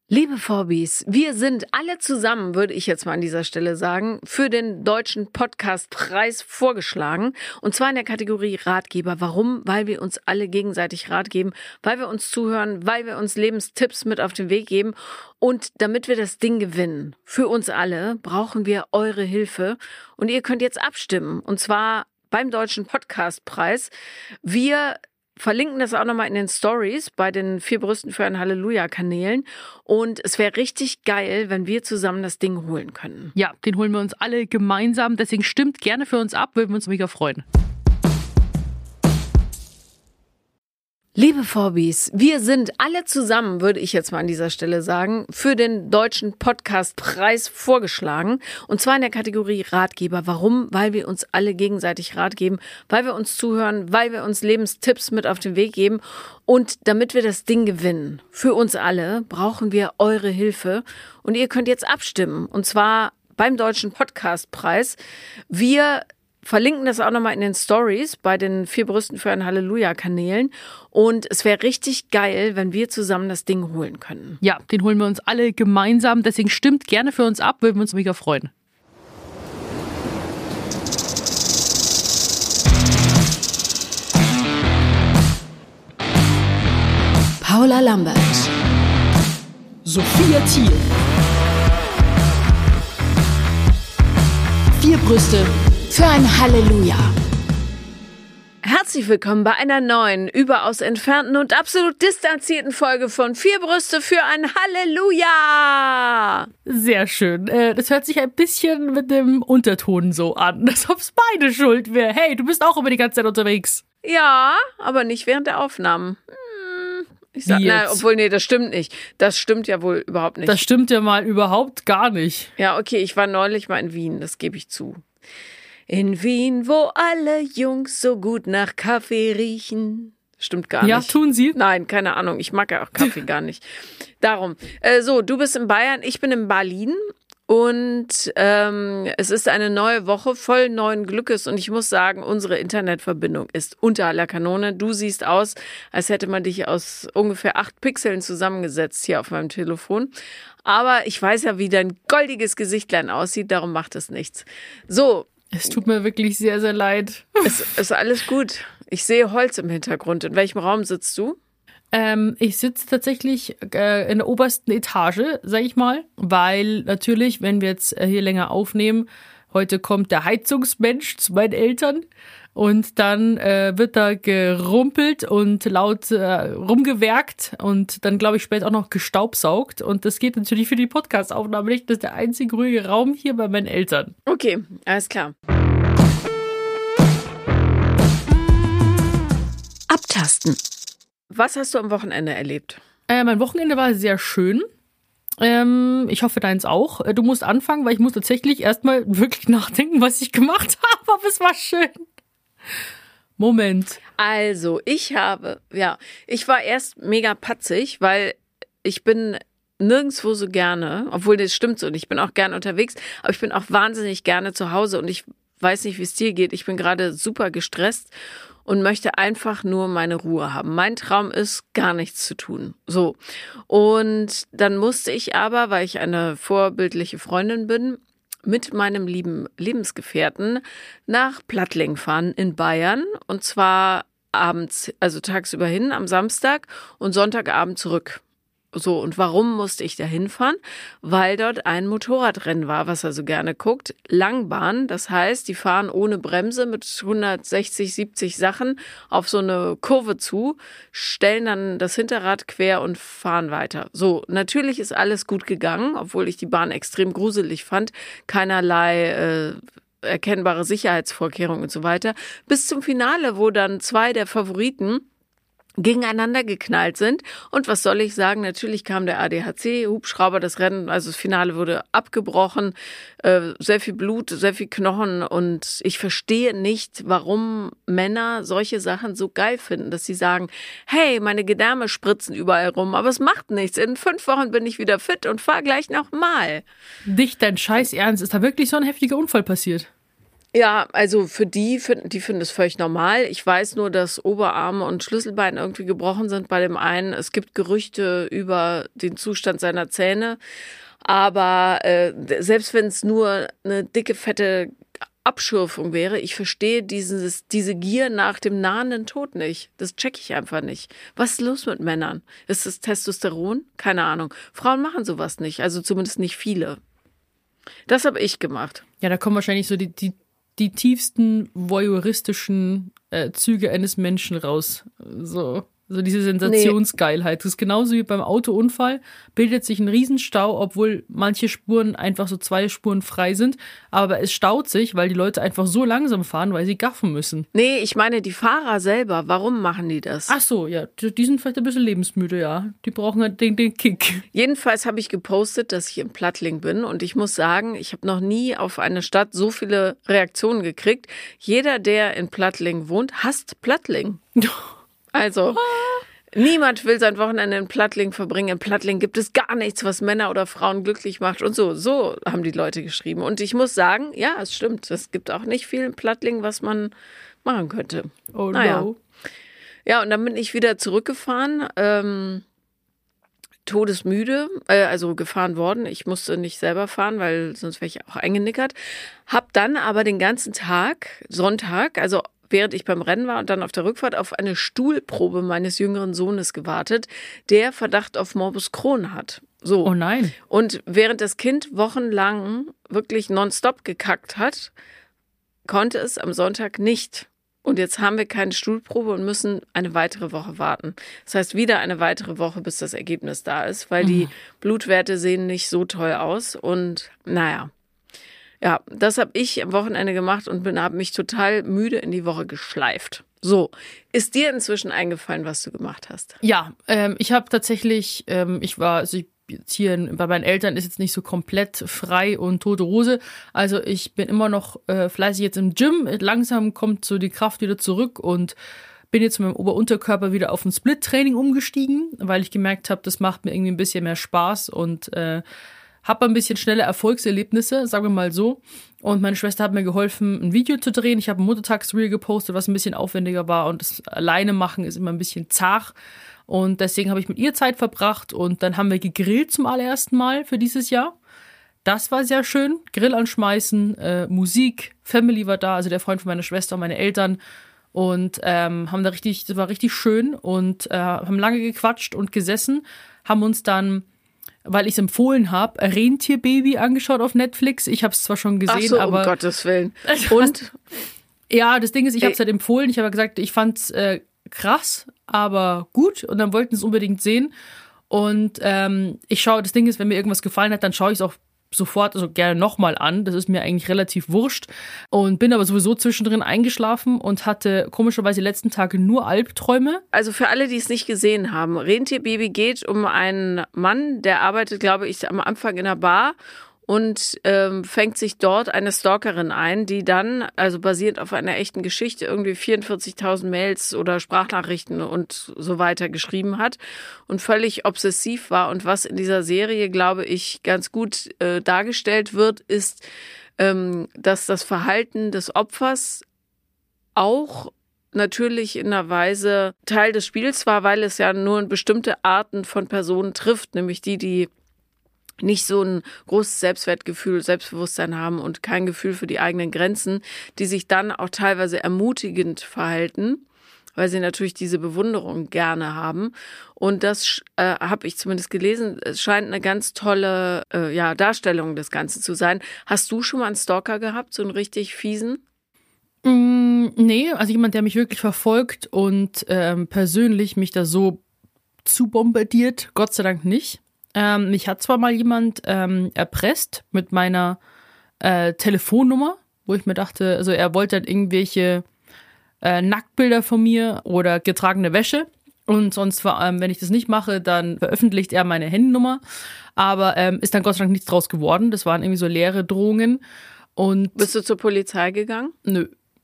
Liebe Vorbis, wir sind alle zusammen, würde ich jetzt mal an dieser Stelle sagen, für den Deutschen Podcastpreis vorgeschlagen. Und zwar in der Kategorie Ratgeber. Warum? Weil wir uns alle gegenseitig Rat geben, weil wir uns zuhören, weil wir uns Lebenstipps mit auf den Weg geben. Und damit wir das Ding gewinnen, für uns alle, brauchen wir eure Hilfe. Und ihr könnt jetzt abstimmen. Und zwar beim Deutschen Podcastpreis. Wir verlinken das auch nochmal in den Stories bei den 4 Brüsten für ein Halleluja-Kanälen. Und es wäre richtig geil, wenn wir zusammen das Ding holen können. Ja, den holen wir uns alle gemeinsam. Deswegen stimmt gerne für uns ab, würden wir uns mega freuen. Liebe Vorbis, wir sind alle zusammen, würde ich jetzt mal an dieser Stelle sagen, für den Deutschen Podcastpreis vorgeschlagen. Und zwar in der Kategorie Ratgeber. Warum? Weil wir uns alle gegenseitig Rat geben, weil wir uns zuhören, weil wir uns Lebenstipps mit auf den Weg geben. Und damit wir das Ding gewinnen, für uns alle, brauchen wir eure Hilfe. Und ihr könnt jetzt abstimmen. Und zwar beim Deutschen Podcastpreis. Wir verlinken das auch nochmal in den Stories bei den 4 Brüsten für ein Halleluja-Kanälen. Und es wäre richtig geil, wenn wir zusammen das Ding holen können. Ja, den holen wir uns alle gemeinsam. Deswegen stimmt gerne für uns ab, würden wir uns mega freuen. Paula Lambert, Sophia Thiel. 4 Brüste für ein Halleluja. Herzlich willkommen bei einer neuen, überaus entfernten und absolut distanzierten Folge von 4 Brüste für ein Halleluja. Sehr schön. Das hört sich ein bisschen mit dem Unterton so an, als ob es meine Schuld wäre. Hey, du bist auch immer die ganze Zeit unterwegs. Ja, aber nicht während der Aufnahmen. Ich sag, das stimmt nicht. Das stimmt ja wohl überhaupt nicht. Das stimmt ja mal überhaupt gar nicht. Ja, okay, ich war neulich mal in Wien, das gebe ich zu. In Wien, wo alle Jungs so gut nach Kaffee riechen. Stimmt gar nicht. Ja, tun sie? Nein, keine Ahnung. Ich mag ja auch Kaffee gar nicht. Darum. So, du bist in Bayern, ich bin in Berlin. Und es ist eine neue Woche voll neuen Glückes. Und ich muss sagen, unsere Internetverbindung ist unter aller Kanone. Du siehst aus, als hätte man dich aus ungefähr 8 Pixeln zusammengesetzt hier auf meinem Telefon. Aber ich weiß ja, wie dein goldiges Gesichtlein aussieht. Darum macht es nichts. So. Es tut mir wirklich sehr, sehr leid. Es ist alles gut. Ich sehe Holz im Hintergrund. In welchem Raum sitzt du? Ich sitze tatsächlich in der obersten Etage, sag ich mal, weil natürlich, wenn wir jetzt hier länger aufnehmen, heute kommt der Heizungsmensch zu meinen Eltern und dann wird da gerumpelt und laut rumgewerkt und dann, glaube ich, später auch noch gestaubsaugt und das geht natürlich für die Podcast-Aufnahme nicht. Das ist der einzige ruhige Raum hier bei meinen Eltern. Okay, alles klar. Abtasten. Was hast du am Wochenende erlebt? Mein Wochenende war sehr schön. Ich hoffe, deins auch. Du musst anfangen, weil ich muss tatsächlich erstmal wirklich nachdenken, was ich gemacht habe. Aber es war schön. Moment. Also, ich war erst mega patzig, weil ich bin nirgendwo so gerne, obwohl das stimmt so nicht, ich bin auch gerne unterwegs, aber ich bin auch wahnsinnig gerne zu Hause und ich weiß nicht, wie es dir geht. Ich bin gerade super gestresst und möchte einfach nur meine Ruhe haben. Mein Traum ist, gar nichts zu tun. So. Und dann musste ich aber, weil ich eine vorbildliche Freundin bin, mit meinem lieben Lebensgefährten nach Plattling fahren in Bayern. Und zwar abends, also tagsüber hin am Samstag und Sonntagabend zurück. So, und warum musste ich da hinfahren? Weil dort ein Motorradrennen war, was er so gerne guckt. Langbahn, das heißt, die fahren ohne Bremse mit 160, 70 Sachen auf so eine Kurve zu, stellen dann das Hinterrad quer und fahren weiter. So, natürlich ist alles gut gegangen, obwohl ich die Bahn extrem gruselig fand. Keinerlei erkennbare Sicherheitsvorkehrungen und so weiter. Bis zum Finale, wo dann 2 der Favoriten gegeneinander geknallt sind. Und was soll ich sagen? Natürlich kam der ADAC-Hubschrauber, das Rennen, also das Finale wurde abgebrochen, sehr viel Blut, sehr viel Knochen und ich verstehe nicht, warum Männer solche Sachen so geil finden, dass sie sagen, hey, meine Gedärme spritzen überall rum, aber es macht nichts. In 5 Wochen bin ich wieder fit und fahr gleich nochmal. Nicht dein Scheiß Ernst, ist da wirklich so ein heftiger Unfall passiert? Ja, also für die finden es völlig normal. Ich weiß nur, dass Oberarme und Schlüsselbein irgendwie gebrochen sind bei dem einen. Es gibt Gerüchte über den Zustand seiner Zähne. Aber selbst wenn es nur eine dicke, fette Abschürfung wäre, ich verstehe diese Gier nach dem nahenden Tod nicht. Das check ich einfach nicht. Was ist los mit Männern? Ist das Testosteron? Keine Ahnung. Frauen machen sowas nicht, also zumindest nicht viele. Das habe ich gemacht. Ja, da kommen wahrscheinlich so die tiefsten voyeuristischen Züge eines Menschen raus. So diese Sensationsgeilheit. Das ist genauso wie beim Autounfall. Bildet sich ein Riesenstau, obwohl manche Spuren einfach so 2 Spuren frei sind. Aber es staut sich, weil die Leute einfach so langsam fahren, weil sie gaffen müssen. Nee, ich meine die Fahrer selber. Warum machen die das? Ach so, ja. Die sind vielleicht ein bisschen lebensmüde, ja. Die brauchen halt den Kick. Jedenfalls habe ich gepostet, dass ich in Plattling bin. Und ich muss sagen, ich habe noch nie auf eine Stadt so viele Reaktionen gekriegt. Jeder, der in Plattling wohnt, hasst Plattling. Also, niemand will sein Wochenende in Plattling verbringen. In Plattling gibt es gar nichts, was Männer oder Frauen glücklich macht. Und so haben die Leute geschrieben. Und ich muss sagen, ja, es stimmt. Es gibt auch nicht viel in Plattling, was man machen könnte. Oh naja. no. Ja, und dann bin ich wieder zurückgefahren. Todesmüde, also gefahren worden. Ich musste nicht selber fahren, weil sonst wäre ich auch eingenickert. Hab dann aber den ganzen Tag, Sonntag, also während ich beim Rennen war und dann auf der Rückfahrt auf eine Stuhlprobe meines jüngeren Sohnes gewartet, der Verdacht auf Morbus Crohn hat. So. Oh nein. Und während das Kind wochenlang wirklich nonstop gekackt hat, konnte es am Sonntag nicht. Und jetzt haben wir keine Stuhlprobe und müssen eine weitere Woche warten. Das heißt, wieder eine weitere Woche, bis das Ergebnis da ist, weil die Blutwerte sehen nicht so toll aus. Und naja. Ja, das habe ich am Wochenende gemacht und habe mich total müde in die Woche geschleift. Ist dir inzwischen eingefallen, was du gemacht hast? Ja, ich habe tatsächlich, jetzt hier bei meinen Eltern ist jetzt nicht so komplett frei und tote Hose. Also ich bin immer noch fleißig jetzt im Gym. Langsam kommt so die Kraft wieder zurück und bin jetzt mit meinem Ober-Unterkörper wieder auf ein Split-Training umgestiegen, weil ich gemerkt habe, das macht mir irgendwie ein bisschen mehr Spaß und habe ein bisschen schnelle Erfolgserlebnisse, sagen wir mal so. Und meine Schwester hat mir geholfen, ein Video zu drehen. Ich habe ein Muttertagsreel gepostet, was ein bisschen aufwendiger war. Und das alleine machen ist immer ein bisschen zart. Und deswegen habe ich mit ihr Zeit verbracht. Und dann haben wir gegrillt zum allerersten Mal für dieses Jahr. Das war sehr schön. Grill anschmeißen, Musik, Family war da, also der Freund von meiner Schwester und meine Eltern. Und das war richtig schön. Und haben lange gequatscht und gesessen. Haben uns dann, weil ich es empfohlen habe, Rentierbaby angeschaut auf Netflix. Ich habe es zwar schon gesehen, Ach so, aber... um Gottes Willen. Und? Ja, das Ding ist, ich habe es halt empfohlen. Ich habe gesagt, ich fand es krass, aber gut. Und dann wollten es unbedingt sehen. Und das Ding ist, wenn mir irgendwas gefallen hat, dann schaue ich es auch sofort, also gerne nochmal an. Das ist mir eigentlich relativ wurscht. Und bin aber sowieso zwischendrin eingeschlafen und hatte komischerweise die letzten Tage nur Albträume. Also für alle, die es nicht gesehen haben, Rentierbaby geht um einen Mann, der arbeitet, glaube ich, am Anfang in einer Bar und fängt sich dort eine Stalkerin ein, die dann, also basierend auf einer echten Geschichte, irgendwie 44.000 Mails oder Sprachnachrichten und so weiter geschrieben hat und völlig obsessiv war. Und was in dieser Serie, glaube ich, ganz gut dargestellt wird, ist, dass das Verhalten des Opfers auch natürlich in einer Weise Teil des Spiels war, weil es ja nur bestimmte Arten von Personen trifft, nämlich die nicht so ein großes Selbstwertgefühl, Selbstbewusstsein haben und kein Gefühl für die eigenen Grenzen, die sich dann auch teilweise ermutigend verhalten, weil sie natürlich diese Bewunderung gerne haben. Und das habe ich zumindest gelesen. Es scheint eine ganz tolle Darstellung des Ganzen zu sein. Hast du schon mal einen Stalker gehabt, so einen richtig fiesen? Nee, also jemand, der mich wirklich verfolgt und persönlich mich da so zu bombardiert, Gott sei Dank nicht. Mich hat zwar mal jemand erpresst mit meiner Telefonnummer, wo ich mir dachte, also er wollte halt irgendwelche Nacktbilder von mir oder getragene Wäsche und sonst, wenn ich das nicht mache, dann veröffentlicht er meine Handynummer, aber ist dann Gott sei Dank nichts draus geworden, das waren irgendwie so leere Drohungen. Und bist du zur Polizei gegangen? Nö.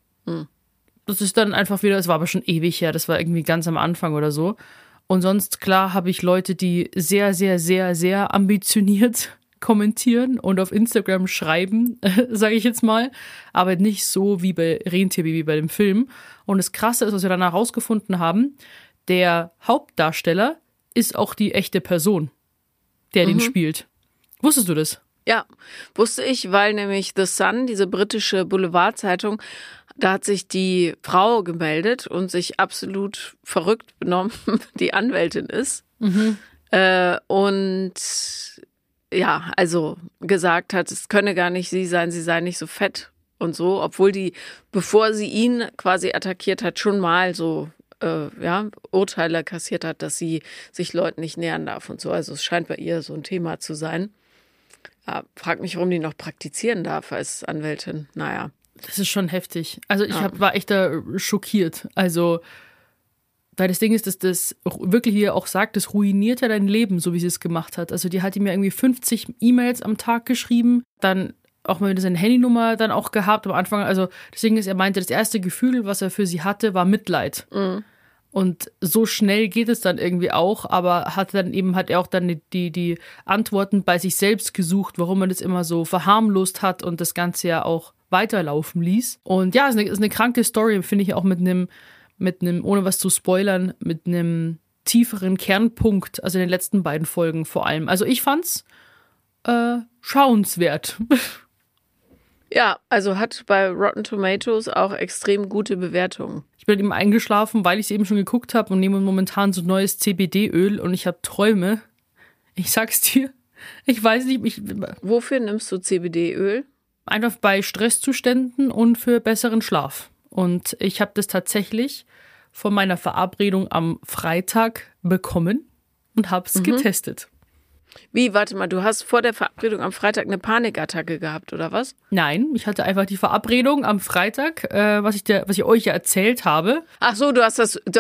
Das ist dann einfach wieder, es war aber schon ewig her, das war irgendwie ganz am Anfang oder so. Und sonst, klar, habe ich Leute, die sehr, sehr, sehr, sehr ambitioniert kommentieren und auf Instagram schreiben, sage ich jetzt mal, aber nicht so wie bei Rentierbaby bei dem Film. Und das Krasse ist, was wir danach herausgefunden haben, der Hauptdarsteller ist auch die echte Person, der den spielt. Wusstest du das? Ja, wusste ich, weil nämlich The Sun, diese britische Boulevardzeitung, da hat sich die Frau gemeldet und sich absolut verrückt benommen, die Anwältin ist. Und ja, also gesagt hat, es könne gar nicht sie sein, sie sei nicht so fett und so, obwohl die, bevor sie ihn quasi attackiert hat, schon mal so Urteile kassiert hat, dass sie sich Leuten nicht nähern darf und so. Also es scheint bei ihr so ein Thema zu sein. Ja, frag mich, warum die noch praktizieren darf als Anwältin. Naja. Das ist schon heftig. Also ich war echt da schockiert. Also, weil das Ding ist, dass das wirklich, wie er auch sagt, das ruiniert ja dein Leben, so wie sie es gemacht hat. Also die hat ihm ja irgendwie 50 E-Mails am Tag geschrieben, dann auch mal seine Handynummer dann auch gehabt am Anfang. Also deswegen ist, er meinte, das erste Gefühl, was er für sie hatte, war Mitleid. Und so schnell geht es dann irgendwie auch, aber hat er auch dann die Antworten bei sich selbst gesucht, warum man das immer so verharmlost hat und das Ganze ja auch weiterlaufen ließ. Und ja, ist eine kranke Story, finde ich, auch mit einem, ohne was zu spoilern, mit einem tieferen Kernpunkt, also in den letzten beiden Folgen vor allem. Also ich fand's schauenswert. Ja, also hat bei Rotten Tomatoes auch extrem gute Bewertungen. Ich bin eben eingeschlafen, weil ich es eben schon geguckt habe und nehme momentan so neues CBD-Öl und ich habe Träume. Ich sag's dir, ich weiß nicht. Wofür nimmst du CBD-Öl? Einfach bei Stresszuständen und für besseren Schlaf. Und ich habe das tatsächlich von meiner Verabredung am Freitag bekommen und habe es getestet. Wie, warte mal, du hast vor der Verabredung am Freitag eine Panikattacke gehabt, oder was? Nein, ich hatte einfach die Verabredung am Freitag, was ich euch ja erzählt habe. Ach so, du hast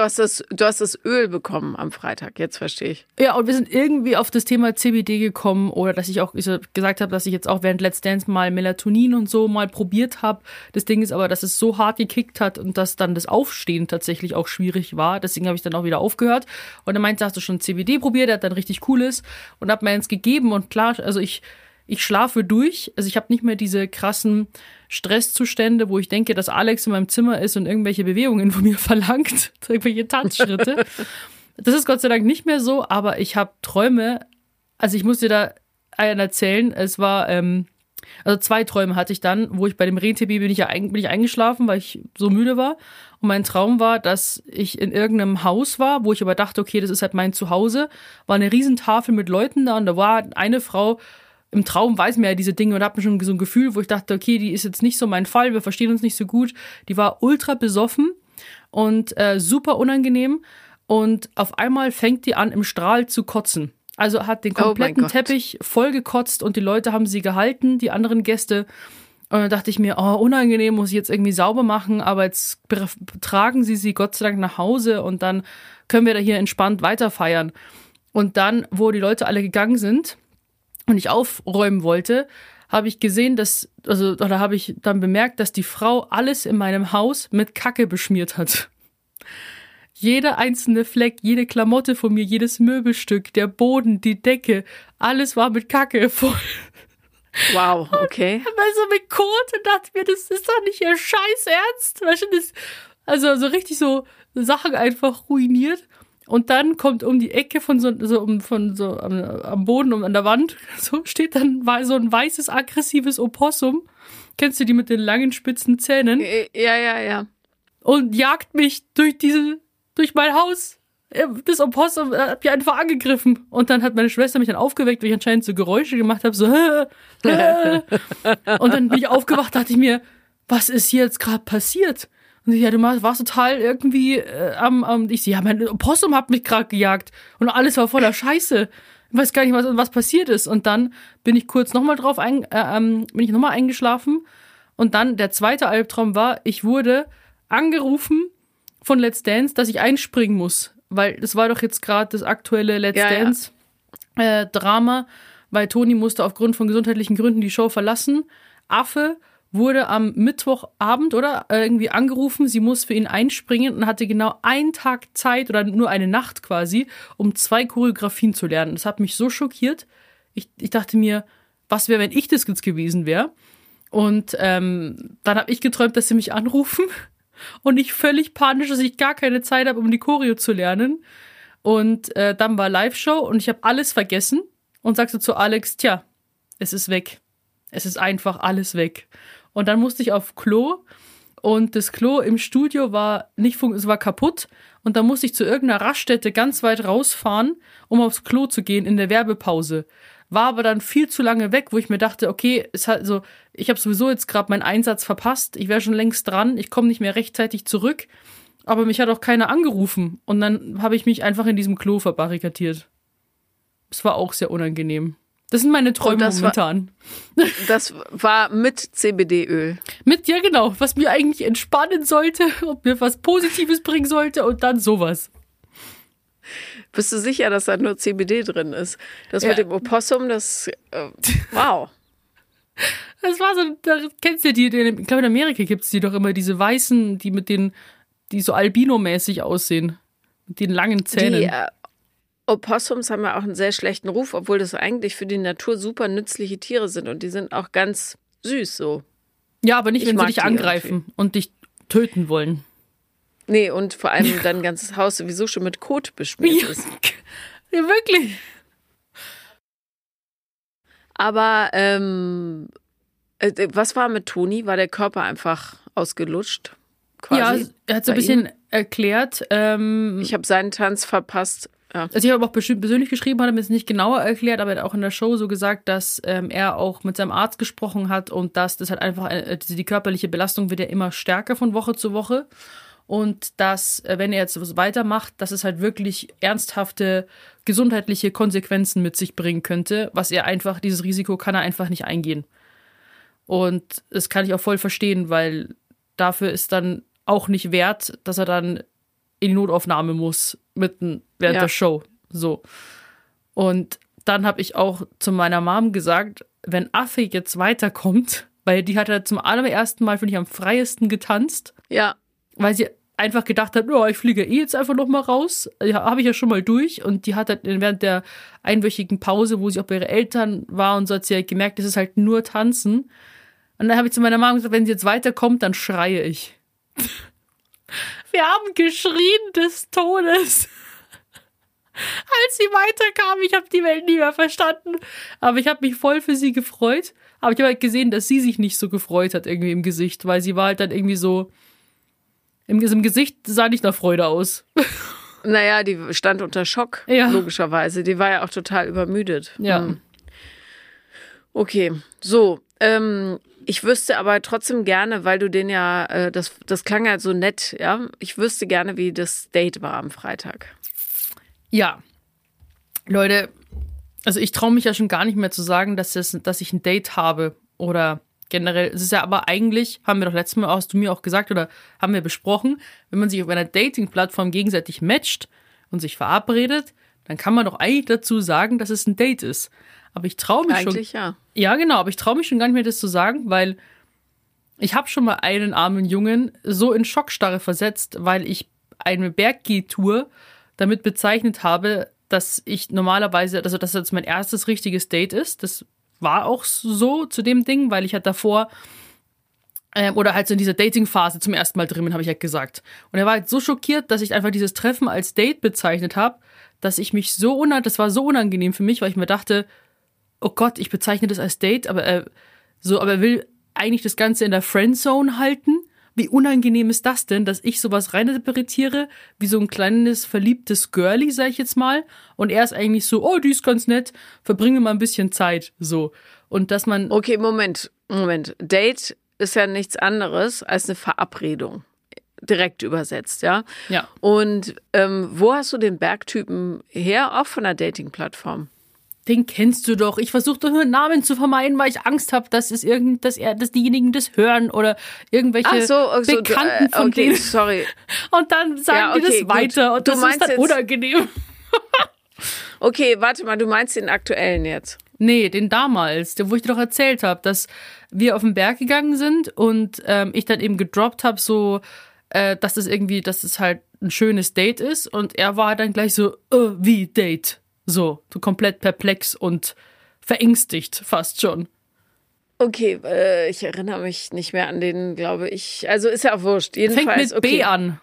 das Öl bekommen am Freitag, jetzt verstehe ich. Ja, und wir sind irgendwie auf das Thema CBD gekommen oder dass ich auch gesagt habe, dass ich jetzt auch während Let's Dance mal Melatonin und so mal probiert habe. Das Ding ist aber, dass es so hart gekickt hat und dass dann das Aufstehen tatsächlich auch schwierig war. Deswegen habe ich dann auch wieder aufgehört. Und er meinte, hast du schon CBD probiert? Der hat dann richtig cooles und hab mir eins gegeben und klar, also ich schlafe durch, also ich habe nicht mehr diese krassen Stresszustände, wo ich denke, dass Alex in meinem Zimmer ist und irgendwelche Bewegungen von mir verlangt, irgendwelche Tanzschritte. Das ist Gott sei Dank nicht mehr so, aber ich habe Träume, also ich muss dir da einen erzählen, es war, also 2 Träume hatte ich dann, wo ich bei dem Rentierbaby bin ich eingeschlafen, weil ich so müde war. Und mein Traum war, dass ich in irgendeinem Haus war, wo ich aber dachte, okay, das ist halt mein Zuhause. War eine Riesentafel mit Leuten da und da war eine Frau, im Traum weiß mir ja diese Dinge und hat mir schon so ein Gefühl, wo ich dachte, okay, die ist jetzt nicht so mein Fall, wir verstehen uns nicht so gut. Die war ultra besoffen und super unangenehm und auf einmal fängt die an, im Strahl zu kotzen. Also hat den kompletten Teppich voll gekotzt und die Leute haben sie gehalten, die anderen Gäste. Und dann dachte ich mir, oh, unangenehm, muss ich jetzt irgendwie sauber machen, aber jetzt tragen sie Gott sei Dank nach Hause und dann können wir da hier entspannt weiter feiern. Und dann, wo die Leute alle gegangen sind und ich aufräumen wollte, habe ich gesehen, habe ich dann bemerkt, dass die Frau alles in meinem Haus mit Kacke beschmiert hat. Jeder einzelne Fleck, jede Klamotte von mir, jedes Möbelstück, der Boden, die Decke, alles war mit Kacke voll. Wow, okay. Also mit Kot und dachte mir, das ist doch nicht ihr Scheiß Ernst. Also so richtig so Sachen einfach ruiniert. Und dann kommt um die Ecke am Boden und an der Wand, so steht dann so ein weißes, aggressives Opossum. Kennst du die mit den langen, spitzen Zähnen? Ja. Und jagt mich durch mein Haus. Das Opossum hat mich einfach angegriffen. Und dann hat meine Schwester mich dann aufgeweckt, weil ich anscheinend so Geräusche gemacht habe, so Und dann bin ich aufgewacht, dachte ich mir, was ist hier jetzt gerade passiert? Und sie, ja, du warst total irgendwie mein Opossum hat mich gerade gejagt. Und alles war voller Scheiße. Ich weiß gar nicht, was passiert ist. Und dann bin ich kurz nochmal eingeschlafen. Und dann der zweite Albtraum war, ich wurde angerufen von Let's Dance, dass ich einspringen muss. Weil das war doch jetzt gerade das aktuelle Let's Dance Drama, weil Toni musste aufgrund von gesundheitlichen Gründen die Show verlassen. Affe wurde am Mittwochabend irgendwie angerufen, sie muss für ihn einspringen und hatte genau einen Tag Zeit oder nur eine Nacht quasi, um 2 Choreografien zu lernen. Das hat mich so schockiert. Ich dachte mir, was wäre, wenn ich das jetzt gewesen wäre? Und dann habe ich geträumt, dass sie mich anrufen und ich völlig panisch, dass ich gar keine Zeit habe, um die Choreo zu lernen. Und dann war Live-Show und ich habe alles vergessen und sagte zu Alex, tja, es ist weg. Es ist einfach alles weg. Und dann musste ich auf Klo und das Klo im Studio war es war kaputt und dann musste ich zu irgendeiner Raststätte ganz weit rausfahren, um aufs Klo zu gehen in der Werbepause. War aber dann viel zu lange weg, wo ich mir dachte, okay, ich habe sowieso jetzt gerade meinen Einsatz verpasst, ich wäre schon längst dran, ich komme nicht mehr rechtzeitig zurück, aber mich hat auch keiner angerufen und dann habe ich mich einfach in diesem Klo verbarrikadiert. Das war auch sehr unangenehm. Das sind meine Träume momentan. Das war mit CBD-Öl. Ja genau, was mir eigentlich entspannen sollte und mir was Positives bringen sollte und dann sowas. Bist du sicher, dass da nur CBD drin ist? Das mit dem Opossum, wow. Das war so, da kennst du die, ich glaube in Amerika gibt es die doch immer, diese weißen, die so albino-mäßig aussehen. Mit den langen Zähnen. Die Opossums haben ja auch einen sehr schlechten Ruf, obwohl das eigentlich für die Natur super nützliche Tiere sind und die sind auch ganz süß so. Ja, aber nicht, wenn sie dich angreifen und dich töten wollen. Nee, und vor allem dein ganzes Haus sowieso schon mit Kot beschmiert ist. Ja, wirklich. Aber was war mit Toni? War der Körper einfach ausgelutscht? Quasi, ja, er hat so ein bisschen erklärt. Ich habe seinen Tanz verpasst. Ja. Also ich habe auch persönlich geschrieben, hat er mir es nicht genauer erklärt, aber er hat auch in der Show so gesagt, dass er auch mit seinem Arzt gesprochen hat und dass das halt einfach, die körperliche Belastung wird ja immer stärker von Woche zu Woche. Und dass, wenn er jetzt was weitermacht, dass es halt wirklich ernsthafte gesundheitliche Konsequenzen mit sich bringen könnte, dieses Risiko kann er einfach nicht eingehen. Und das kann ich auch voll verstehen, weil dafür ist dann auch nicht wert, dass er dann in die Notaufnahme muss, während der Show. So. Und dann habe ich auch zu meiner Mom gesagt, wenn Affe jetzt weiterkommt, weil die hat ja zum allerersten Mal, finde ich, am freiesten getanzt. Ja. Weil sie einfach gedacht hat, ich fliege jetzt einfach noch mal raus. Ja, habe ich ja schon mal durch. Und die hat halt während der einwöchigen Pause, wo sie auch bei ihren Eltern war und so, hat sie halt gemerkt, das ist halt nur Tanzen. Und dann habe ich zu meiner Mama gesagt, wenn sie jetzt weiterkommt, dann schreie ich. Wir haben geschrien des Todes. Als sie weiterkam, ich habe die Welt nie mehr verstanden. Aber ich habe mich voll für sie gefreut. Aber ich habe halt gesehen, dass sie sich nicht so gefreut hat irgendwie im Gesicht, weil sie war halt dann irgendwie so, im Gesicht sah nicht nach Freude aus. Naja, die stand unter Schock, logischerweise. Die war ja auch total übermüdet. Ja. Okay, so. Ich wüsste aber trotzdem gerne, weil du den ja, das klang ja so nett, ja. Ich wüsste gerne, wie das Date war am Freitag. Ja. Leute, also ich traue mich ja schon gar nicht mehr zu sagen, dass ich ein Date habe oder generell. Es ist ja aber eigentlich, haben wir doch letztes Mal, hast du mir auch gesagt oder haben wir besprochen, wenn man sich auf einer Dating-Plattform gegenseitig matcht und sich verabredet, dann kann man doch eigentlich dazu sagen, dass es ein Date ist. Aber ich traue mich eigentlich schon. Ja. Ja, genau, aber ich traue mich schon gar nicht mehr, das zu sagen, weil ich habe schon mal einen armen Jungen so in Schockstarre versetzt, weil ich eine Berggeh-Tour damit bezeichnet habe, dass ich normalerweise, also dass das mein erstes richtiges Date ist. Das war auch so zu dem Ding, weil ich halt davor oder halt so in dieser Dating-Phase zum ersten Mal drin bin, habe ich halt gesagt. Und er war halt so schockiert, dass ich einfach dieses Treffen als Date bezeichnet habe, dass ich mich das war so unangenehm für mich, weil ich mir dachte, oh Gott, ich bezeichne das als Date, aber er will eigentlich das Ganze in der Friendzone halten. Wie unangenehm ist das denn, dass ich sowas reininterpretiere, wie so ein kleines, verliebtes Girlie, sag ich jetzt mal. Und er ist eigentlich so, oh, die ist ganz nett, verbringe mal ein bisschen Zeit, so. Und dass man... Okay, Moment. Date ist ja nichts anderes als eine Verabredung. Direkt übersetzt, ja? Ja. Und wo hast du den Bergtypen her? Auch von der Dating-Plattform? Den kennst du doch. Ich versuche doch nur Namen zu vermeiden, weil ich Angst habe, dass diejenigen das hören oder irgendwelche Bekannten von denen. Sorry. Und dann sagen die das weiter und das ist dann unangenehm. Okay, warte mal, du meinst den aktuellen jetzt? Nee, den damals, wo ich dir doch erzählt habe, dass wir auf den Berg gegangen sind und ich dann eben gedroppt habe, so, dass es halt ein schönes Date ist und er war dann gleich so, wie Date? So komplett perplex und verängstigt, fast schon. Okay, ich erinnere mich nicht mehr an den, glaube ich. Also ist ja auch wurscht. Jedenfalls, Fängt mit okay. B an.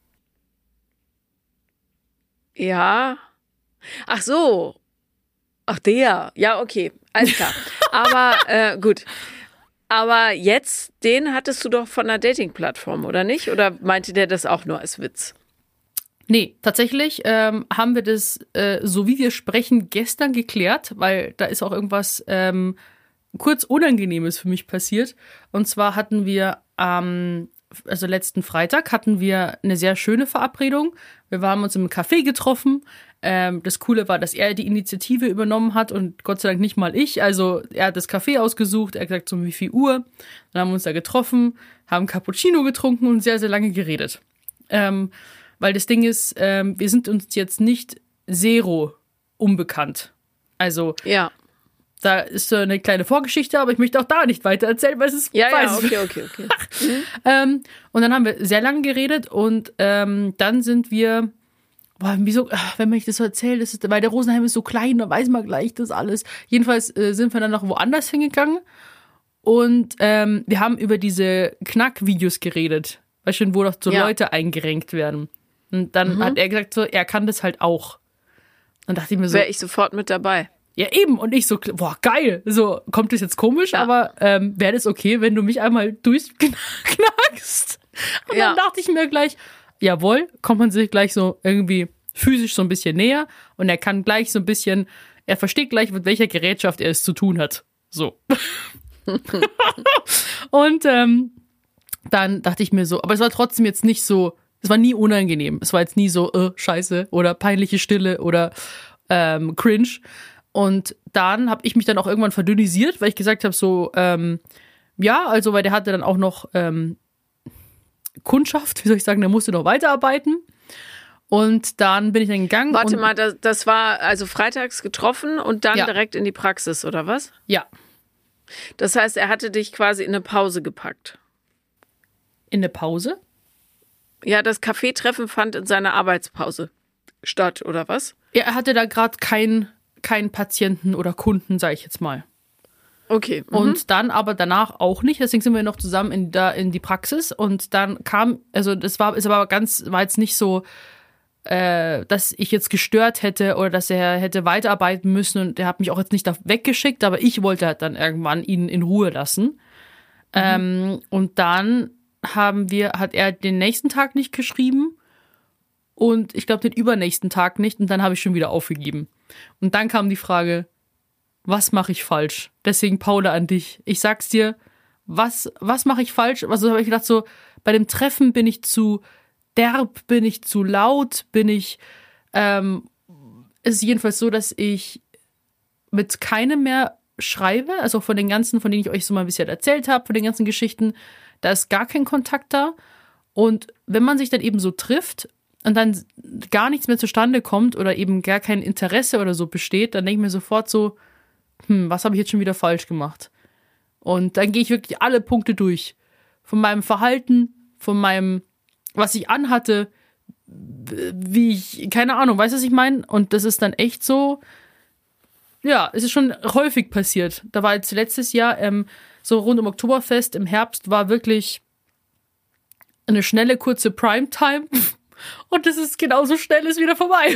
Ja. Ach so. Ach, der. Ja, okay. Alles klar. Aber gut. Aber jetzt, den hattest du doch von einer Dating-Plattform, oder nicht? Oder meinte der das auch nur als Witz? Nee, tatsächlich haben wir das, so wie wir sprechen, gestern geklärt, weil da ist auch irgendwas kurz Unangenehmes für mich passiert. Und zwar hatten wir also letzten Freitag hatten wir eine sehr schöne Verabredung. Wir haben uns im Café getroffen. Das Coole war, dass er die Initiative übernommen hat und Gott sei Dank nicht mal ich. Also er hat das Café ausgesucht, er hat gesagt, so wie viel Uhr. Dann haben wir uns da getroffen, haben Cappuccino getrunken und sehr, sehr lange geredet. Weil das Ding ist, wir sind uns jetzt nicht zero unbekannt. Also ja. Da ist so eine kleine Vorgeschichte, aber ich möchte auch da nicht weiter erzählen, weil es ist okay. Und dann haben wir sehr lange geredet und dann sind wir, wieso, wenn man das so erzählt, weil der Rosenheim ist so klein, da weiß man gleich das alles. Jedenfalls sind wir dann noch woanders hingegangen und wir haben über diese Knack-Videos geredet, weißt du, wo doch so Leute eingerenkt werden. Und dann hat er gesagt, so, er kann das halt auch. Dann dachte ich mir so, wäre ich sofort mit dabei. Ja, eben. Und ich so, boah, geil. So, kommt das jetzt komisch, aber wäre das okay, wenn du mich einmal durchknackst? Und dann dachte ich mir gleich, jawohl, kommt man sich gleich so irgendwie physisch so ein bisschen näher und er kann gleich so ein bisschen, er versteht gleich, mit welcher Gerätschaft er es zu tun hat. So. Und dann dachte ich mir so, aber es war trotzdem jetzt nicht so, es war nie unangenehm. Es war jetzt nie so, scheiße oder peinliche Stille oder cringe. Und dann habe ich mich dann auch irgendwann verdünnisiert, weil ich gesagt habe so, also weil der hatte dann auch noch Kundschaft, wie soll ich sagen, der musste noch weiterarbeiten. Und dann bin ich dann gegangen. Warte mal, das war also freitags getroffen und dann direkt in die Praxis, oder was? Ja. Das heißt, er hatte dich quasi in eine Pause gepackt. In eine Pause? Ja, das Kaffeetreffen fand in seiner Arbeitspause statt, oder was? Ja, er hatte da gerade keinen Patienten oder Kunden, sage ich jetzt mal. Okay. Und dann aber danach auch nicht. Deswegen sind wir noch zusammen in die Praxis. Und dann kam, also war jetzt nicht so, dass ich jetzt gestört hätte oder dass er hätte weiterarbeiten müssen. Und er hat mich auch jetzt nicht da weggeschickt, aber ich wollte halt dann irgendwann ihn in Ruhe lassen. Und dann hat er den nächsten Tag nicht geschrieben. Und ich glaube den übernächsten Tag nicht. Und dann habe ich schon wieder aufgegeben. Und dann kam die Frage, was mache ich falsch? Deswegen, Paula, an dich. Ich sag's dir, was mache ich falsch? Also habe ich gedacht, so, bei dem Treffen bin ich zu derb, bin ich zu laut, es ist jedenfalls so, dass ich mit keinem mehr schreibe, also von den ganzen, von denen ich euch so mal ein bisschen erzählt habe, von den ganzen Geschichten, da ist gar kein Kontakt da. Und wenn man sich dann eben so trifft und dann gar nichts mehr zustande kommt oder eben gar kein Interesse oder so besteht, dann denke ich mir sofort so, was habe ich jetzt schon wieder falsch gemacht? Und dann gehe ich wirklich alle Punkte durch. Von meinem Verhalten, von meinem, was ich anhatte, keine Ahnung, weißt du, was ich meine? Und das ist dann echt so, ja, es ist schon häufig passiert. Da war jetzt letztes Jahr, so rund um Oktoberfest im Herbst, war wirklich eine schnelle, kurze Primetime. Und das ist genauso schnell, ist wieder vorbei.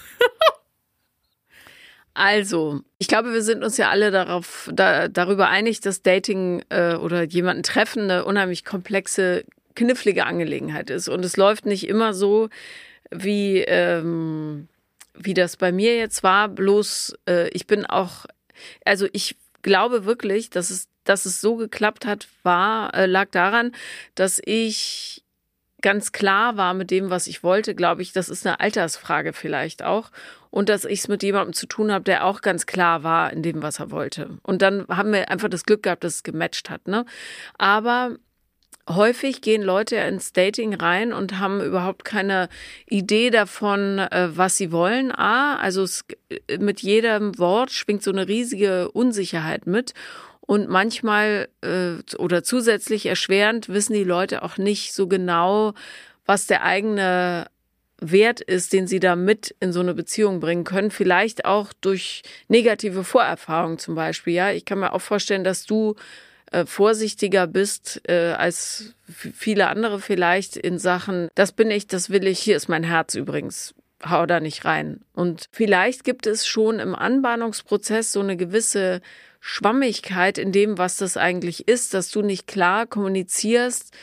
Also, ich glaube, wir sind uns ja alle darüber einig, dass Dating oder jemanden treffen eine unheimlich komplexe, knifflige Angelegenheit ist. Und es läuft nicht immer so, wie das bei mir jetzt war. Bloß, ich bin auch, also ich glaube wirklich, dass es so geklappt hat, lag daran, dass ich ganz klar war mit dem, was ich wollte, glaube ich, das ist eine Altersfrage vielleicht auch. Und dass ich es mit jemandem zu tun habe, der auch ganz klar war in dem, was er wollte. Und dann haben wir einfach das Glück gehabt, dass es gematcht hat, ne? Aber häufig gehen Leute ins Dating rein und haben überhaupt keine Idee davon, was sie wollen. Also mit jedem Wort schwingt so eine riesige Unsicherheit mit. Und manchmal oder zusätzlich erschwerend wissen die Leute auch nicht so genau, was der eigene Wert ist, den sie da mit in so eine Beziehung bringen können. Vielleicht auch durch negative Vorerfahrungen zum Beispiel. Ja, ich kann mir auch vorstellen, dass du vorsichtiger bist als viele andere vielleicht in Sachen, das bin ich, das will ich, hier ist mein Herz übrigens, hau da nicht rein. Und vielleicht gibt es schon im Anbahnungsprozess so eine gewisse Schwammigkeit in dem, was das eigentlich ist, dass du nicht klar kommunizierst,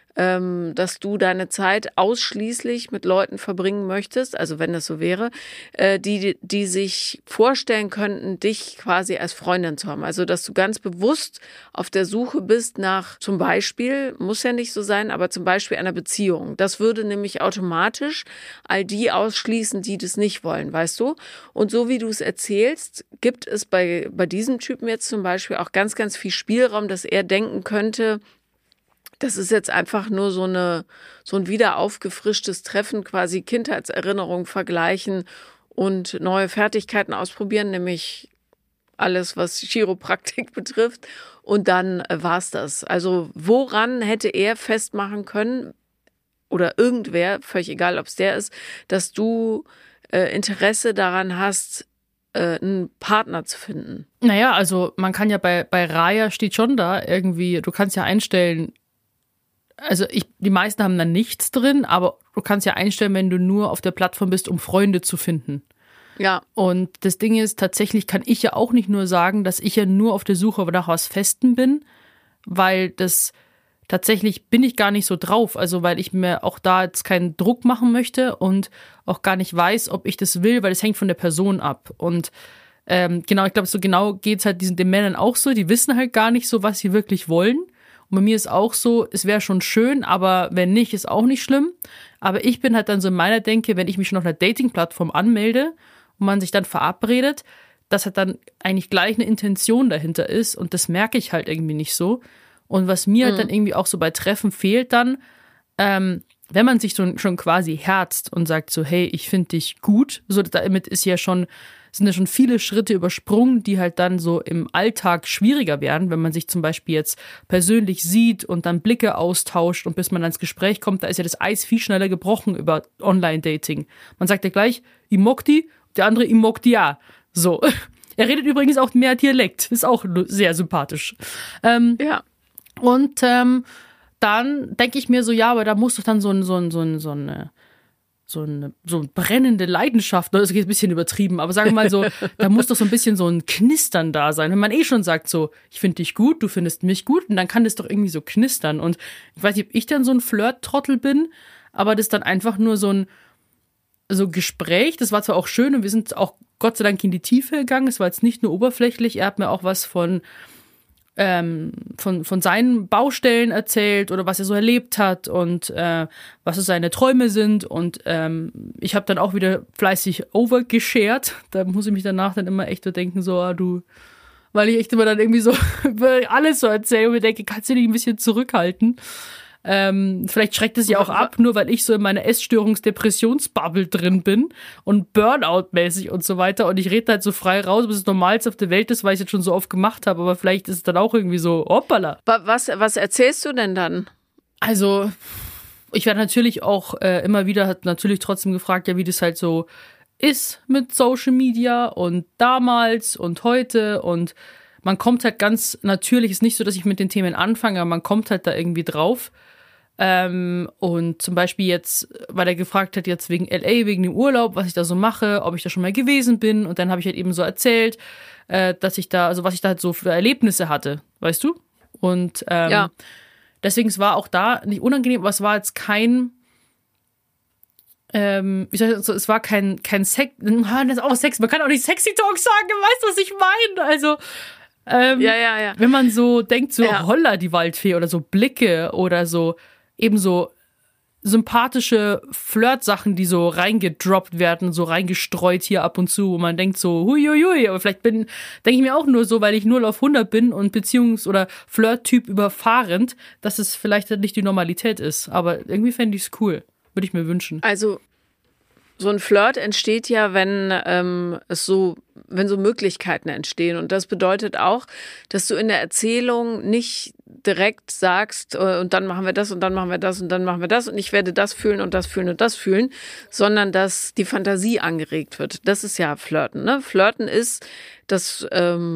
dass du deine Zeit ausschließlich mit Leuten verbringen möchtest, also wenn das so wäre, die sich vorstellen könnten, dich quasi als Freundin zu haben. Also dass du ganz bewusst auf der Suche bist nach zum Beispiel, muss ja nicht so sein, aber zum Beispiel einer Beziehung. Das würde nämlich automatisch all die ausschließen, die das nicht wollen, weißt du? Und so wie du es erzählst, gibt es bei diesem Typen jetzt zum Beispiel auch ganz, ganz viel Spielraum, dass er denken könnte, das ist jetzt einfach nur so ein wieder aufgefrischtes Treffen, quasi Kindheitserinnerung vergleichen und neue Fertigkeiten ausprobieren, nämlich alles, was Chiropraktik betrifft. Und dann war's das. Also woran hätte er festmachen können, oder irgendwer, völlig egal, ob es der ist, dass du Interesse daran hast, einen Partner zu finden? Naja, also man kann ja bei Raya steht schon da irgendwie, du kannst ja einstellen, also die meisten haben da nichts drin, aber du kannst ja einstellen, wenn du nur auf der Plattform bist, um Freunde zu finden. Ja. Und das Ding ist, tatsächlich kann ich ja auch nicht nur sagen, dass ich ja nur auf der Suche nach was Festem bin, weil das tatsächlich bin ich gar nicht so drauf, also weil ich mir auch da jetzt keinen Druck machen möchte und auch gar nicht weiß, ob ich das will, weil es hängt von der Person ab. Und genau, ich glaube, so genau geht's halt den Männern auch so, die wissen halt gar nicht so, was sie wirklich wollen. Und bei mir ist auch so, es wäre schon schön, aber wenn nicht, ist auch nicht schlimm. Aber ich bin halt dann so in meiner Denke, wenn ich mich schon auf einer Dating-Plattform anmelde und man sich dann verabredet, dass halt dann eigentlich gleich eine Intention dahinter ist. Und das merke ich halt irgendwie nicht so. Und was mir halt dann irgendwie auch so bei Treffen fehlt dann, wenn man sich schon quasi herzt und sagt so, hey, ich finde dich gut, so damit sind ja schon viele Schritte übersprungen, die halt dann so im Alltag schwieriger werden, wenn man sich zum Beispiel jetzt persönlich sieht und dann Blicke austauscht und bis man dann ins Gespräch kommt, da ist ja das Eis viel schneller gebrochen über Online-Dating. Man sagt ja gleich, ich mag die, der andere, ich mag die ja. So. Er redet übrigens auch mehr Dialekt, ist auch sehr sympathisch. Ja. Und dann denke ich mir so, ja, aber da muss doch dann so eine brennende Leidenschaft, das ist jetzt ein bisschen übertrieben, aber sagen wir mal so, da muss doch so ein bisschen so ein Knistern da sein. Wenn man schon sagt so, ich finde dich gut, du findest mich gut, und dann kann das doch irgendwie so knistern. Und ich weiß nicht, ob ich dann so ein Flirt-Trottel bin, aber das ist dann einfach nur so ein Gespräch, das war zwar auch schön und wir sind auch Gott sei Dank in die Tiefe gegangen, es war jetzt nicht nur oberflächlich, er hat mir auch was von seinen Baustellen erzählt oder was er so erlebt hat und was so seine Träume sind und ich habe dann auch wieder fleißig overgeshared. Da muss ich mich danach dann immer echt so denken, so weil ich echt immer dann irgendwie so alles so erzähle und mir denke, kannst du dich ein bisschen zurückhalten? Vielleicht schreckt es ja auch ab, nur weil ich so in meiner Essstörungs-Depressionsbubble drin bin und Burnout-mäßig und so weiter und ich rede halt so frei raus, bis es Normalste auf der Welt ist, weil ich es jetzt schon so oft gemacht habe, aber vielleicht ist es dann auch irgendwie so, hoppala. Was erzählst du denn dann? Also, ich werde natürlich auch immer wieder, hat natürlich trotzdem gefragt, ja, wie das halt so ist mit Social Media und damals und heute und man kommt halt ganz natürlich, ist nicht so, dass ich mit den Themen anfange, aber man kommt halt da irgendwie drauf. Und zum Beispiel jetzt, weil er gefragt hat, jetzt wegen LA, wegen dem Urlaub, was ich da so mache, ob ich da schon mal gewesen bin. Und dann habe ich halt eben so erzählt, dass ich da, also was ich da halt so für Erlebnisse hatte, weißt du? Und ja. Deswegen, es war auch da nicht unangenehm, aber es war jetzt kein, wie soll ich so, es war kein Sex, das ist auch Sex, man kann auch nicht Sexy Talk sagen, weißt du, was ich meine? Also, ja. Wenn man so denkt, so Holla, die Waldfee oder so Blicke oder so, eben so sympathische Flirt-Sachen, die so reingedroppt werden, so reingestreut hier ab und zu, wo man denkt so, huiuiui, aber vielleicht denke ich mir auch nur so, weil ich 0 auf 100 bin und Beziehungs- oder Flirt-Typ überfahrend, dass es vielleicht nicht die Normalität ist. Aber irgendwie fände ich es cool. Würde ich mir wünschen. Also, so ein Flirt entsteht ja, wenn so Möglichkeiten entstehen. Und das bedeutet auch, dass du in der Erzählung nicht direkt sagst, und dann machen wir das und dann machen wir das und dann machen wir das und ich werde das fühlen und das fühlen und das fühlen, sondern dass die Fantasie angeregt wird. Das ist ja Flirten. Ne? Flirten ist das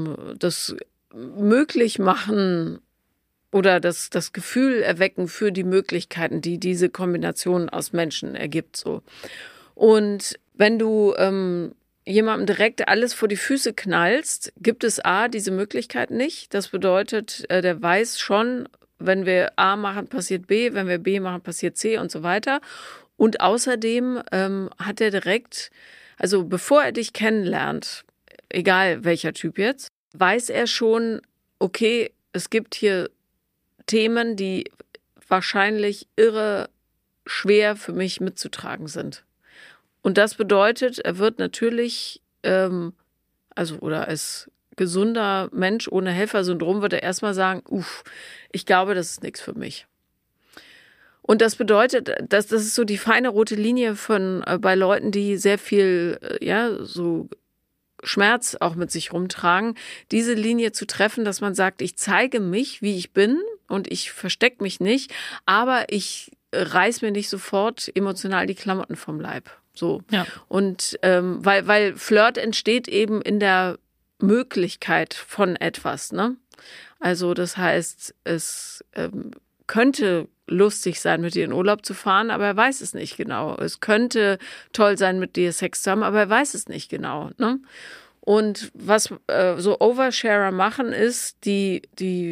Möglichmachen oder das Gefühl erwecken für die Möglichkeiten, die diese Kombination aus Menschen ergibt. So. Und wenn du jemandem direkt alles vor die Füße knallst, gibt es A, diese Möglichkeit nicht. Das bedeutet, der weiß schon, wenn wir A machen, passiert B, wenn wir B machen, passiert C und so weiter. Und außerdem hat er direkt, also bevor er dich kennenlernt, egal welcher Typ jetzt, weiß er schon, okay, es gibt hier Themen, die wahrscheinlich irre schwer für mich mitzutragen sind. Und das bedeutet, er wird natürlich, oder als gesunder Mensch ohne Helfersyndrom wird er erstmal sagen, ich glaube, das ist nichts für mich. Und das bedeutet, das ist so die feine rote Linie bei Leuten, die sehr viel, so Schmerz auch mit sich rumtragen, diese Linie zu treffen, dass man sagt, ich zeige mich, wie ich bin und ich verstecke mich nicht, aber ich reiß mir nicht sofort emotional die Klamotten vom Leib. So. Ja. Und weil Flirt entsteht eben in der Möglichkeit von etwas, ne? Also das heißt, es könnte lustig sein, mit dir in Urlaub zu fahren, aber er weiß es nicht genau. Es könnte toll sein, mit dir Sex zu haben, aber er weiß es nicht genau, ne? Und was so Oversharer machen, ist, die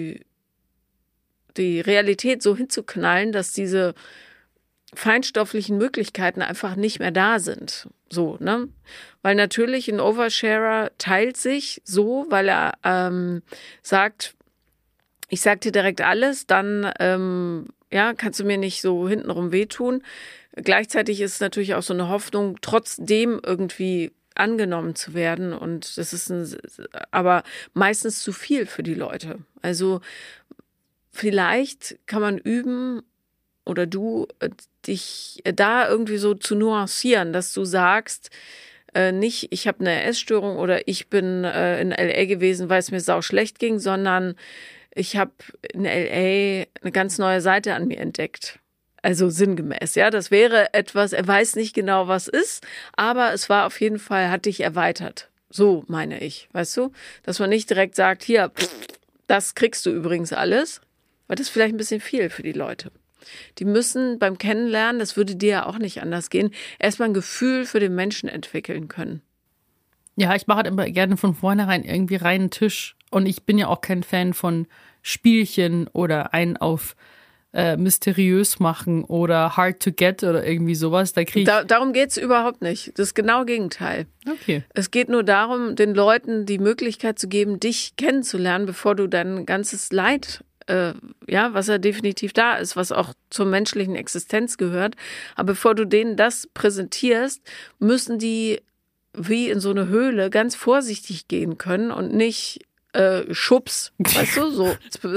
Realität so hinzuknallen, dass diese feinstofflichen Möglichkeiten einfach nicht mehr da sind. So, ne? Weil natürlich ein Oversharer teilt sich so, weil er sagt, ich sag dir direkt alles, dann kannst du mir nicht so hintenrum wehtun. Gleichzeitig ist es natürlich auch so eine Hoffnung, trotzdem irgendwie angenommen zu werden. Und das ist aber meistens zu viel für die Leute. Also vielleicht kann man üben, oder du dich da irgendwie so zu nuancieren, dass du sagst, nicht, ich habe eine Essstörung oder ich bin in L.A. gewesen, weil es mir sau schlecht ging, sondern ich habe in L.A. eine ganz neue Seite an mir entdeckt. Also sinngemäß, ja, das wäre etwas, er weiß nicht genau, was ist, aber es war auf jeden Fall, hat dich erweitert. So meine ich, weißt du? Dass man nicht direkt sagt, hier, das kriegst du übrigens alles, weil das ist vielleicht ein bisschen viel für die Leute. Die müssen beim Kennenlernen, das würde dir ja auch nicht anders gehen, erstmal ein Gefühl für den Menschen entwickeln können. Ja, ich mache halt immer gerne von vornherein irgendwie reinen Tisch. Und ich bin ja auch kein Fan von Spielchen oder einen auf mysteriös machen oder hard to get oder irgendwie sowas. Darum geht's überhaupt nicht. Das ist genau Gegenteil. Okay. Es geht nur darum, den Leuten die Möglichkeit zu geben, dich kennenzulernen, bevor du dein ganzes Leid was ja definitiv da ist, was auch zur menschlichen Existenz gehört. Aber bevor du denen das präsentierst, müssen die wie in so eine Höhle ganz vorsichtig gehen können und nicht Schubs, weißt du, so.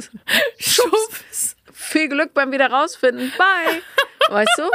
Schubs. Viel Glück beim wieder rausfinden. Bye. Weißt du?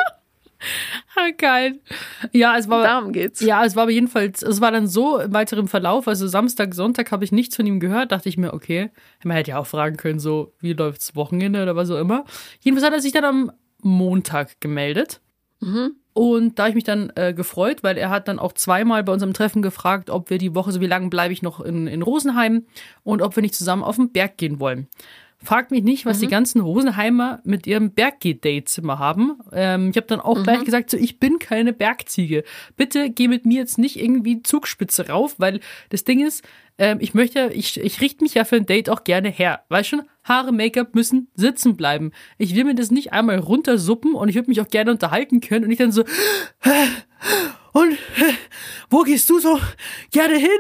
Geil. Ja, darum geht's. Ja, es war aber jedenfalls, es war dann so im weiteren Verlauf, also Samstag, Sonntag habe ich nichts von ihm gehört, dachte ich mir, okay, man hätte ja auch fragen können, so, wie läuft's Wochenende oder was auch immer. Jedenfalls hat er sich dann am Montag gemeldet. Mhm. Und da habe ich mich dann gefreut, weil er hat dann auch zweimal bei unserem Treffen gefragt, ob wir die Woche, so wie lange bleibe ich noch in Rosenheim und ob wir nicht zusammen auf den Berg gehen wollen. Fragt mich nicht, was die ganzen Rosenheimer mit ihrem Berggeh-Dates immer haben. Ich habe dann auch gleich gesagt, so, ich bin keine Bergziege. Bitte geh mit mir jetzt nicht irgendwie Zugspitze rauf, weil das Ding ist, ich richte mich ja für ein Date auch gerne her. Weißt schon, Haare, Make-up müssen sitzen bleiben. Ich will mir das nicht einmal runtersuppen und ich würde mich auch gerne unterhalten können und ich dann so, und wo gehst du so gerne hin?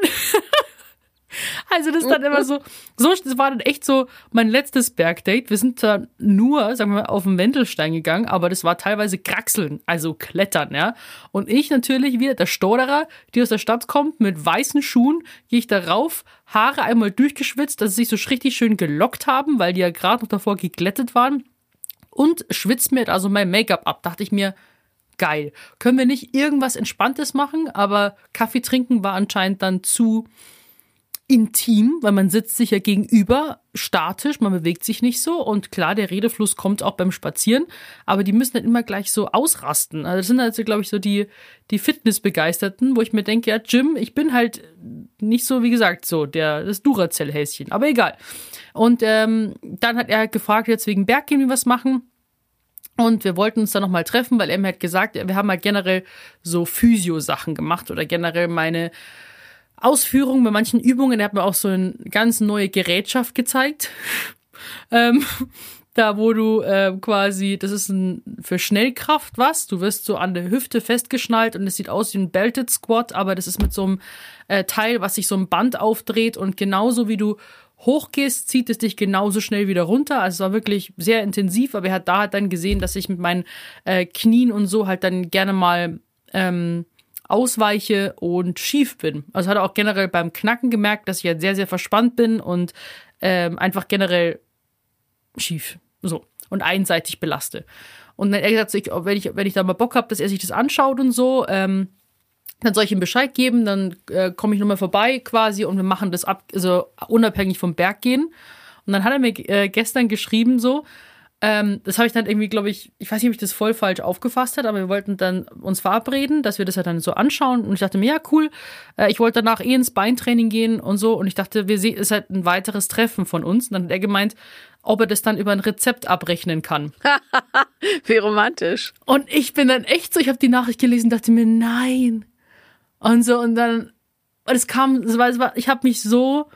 Also das ist dann immer so, das war dann echt so mein letztes Bergdate. Wir sind da nur, sagen wir mal, auf den Wendelstein gegangen, aber das war teilweise Kraxeln, also Klettern, ja. Und ich natürlich wieder, der Stotterer, die aus der Stadt kommt, mit weißen Schuhen, gehe ich da rauf, Haare einmal durchgeschwitzt, dass sie sich so richtig schön gelockt haben, weil die ja gerade noch davor geglättet waren und schwitzt mir also mein Make-up ab. Dachte ich mir, geil. Können wir nicht irgendwas Entspanntes machen, aber Kaffee trinken war anscheinend dann zu intim, weil man sitzt sich ja gegenüber, statisch, man bewegt sich nicht so und klar, der Redefluss kommt auch beim Spazieren, aber die müssen dann immer gleich so ausrasten. Also das sind also, glaube ich, so die Fitnessbegeisterten, wo ich mir denke, ja, Jim, ich bin halt nicht so, wie gesagt, so das Duracell-Häschen, aber egal. Und dann hat er halt gefragt, jetzt wegen Berggehen, wie wir was machen. Und wir wollten uns dann nochmal treffen, weil er mir hat gesagt, wir haben halt generell so Physio-Sachen gemacht oder generell meine Ausführungen bei manchen Übungen. Er hat mir auch so eine ganz neue Gerätschaft gezeigt. Da, wo du quasi, das ist für Schnellkraft was. Du wirst so an der Hüfte festgeschnallt und es sieht aus wie ein Belted Squat, aber das ist mit so einem Teil, was sich so ein Band aufdreht und genauso wie du hochgehst, zieht es dich genauso schnell wieder runter. Also es war wirklich sehr intensiv, aber er hat dann gesehen, dass ich mit meinen Knien und so halt dann gerne mal ausweiche und schief bin. Also hat er auch generell beim Knacken gemerkt, dass ich halt sehr, sehr verspannt bin und einfach generell schief. So. Und einseitig belaste. Und dann hat er gesagt, wenn ich da mal Bock habe, dass er sich das anschaut und so, dann soll ich ihm Bescheid geben, dann komme ich nochmal vorbei quasi und wir machen das also unabhängig vom Berggehen. Und dann hat er mir gestern geschrieben so, das habe ich dann irgendwie, glaube ich weiß nicht, ob ich das voll falsch aufgefasst habe, aber wir wollten dann uns verabreden, dass wir das ja dann so anschauen und ich dachte mir, ja cool, ich wollte danach ins Beintraining gehen und so und ich dachte, es ist halt ein weiteres Treffen von uns und dann hat er gemeint, ob er das dann über ein Rezept abrechnen kann. Wie romantisch. Und ich bin dann echt so, ich habe die Nachricht gelesen, dachte mir, nein. Und so, und dann, ich habe mich so,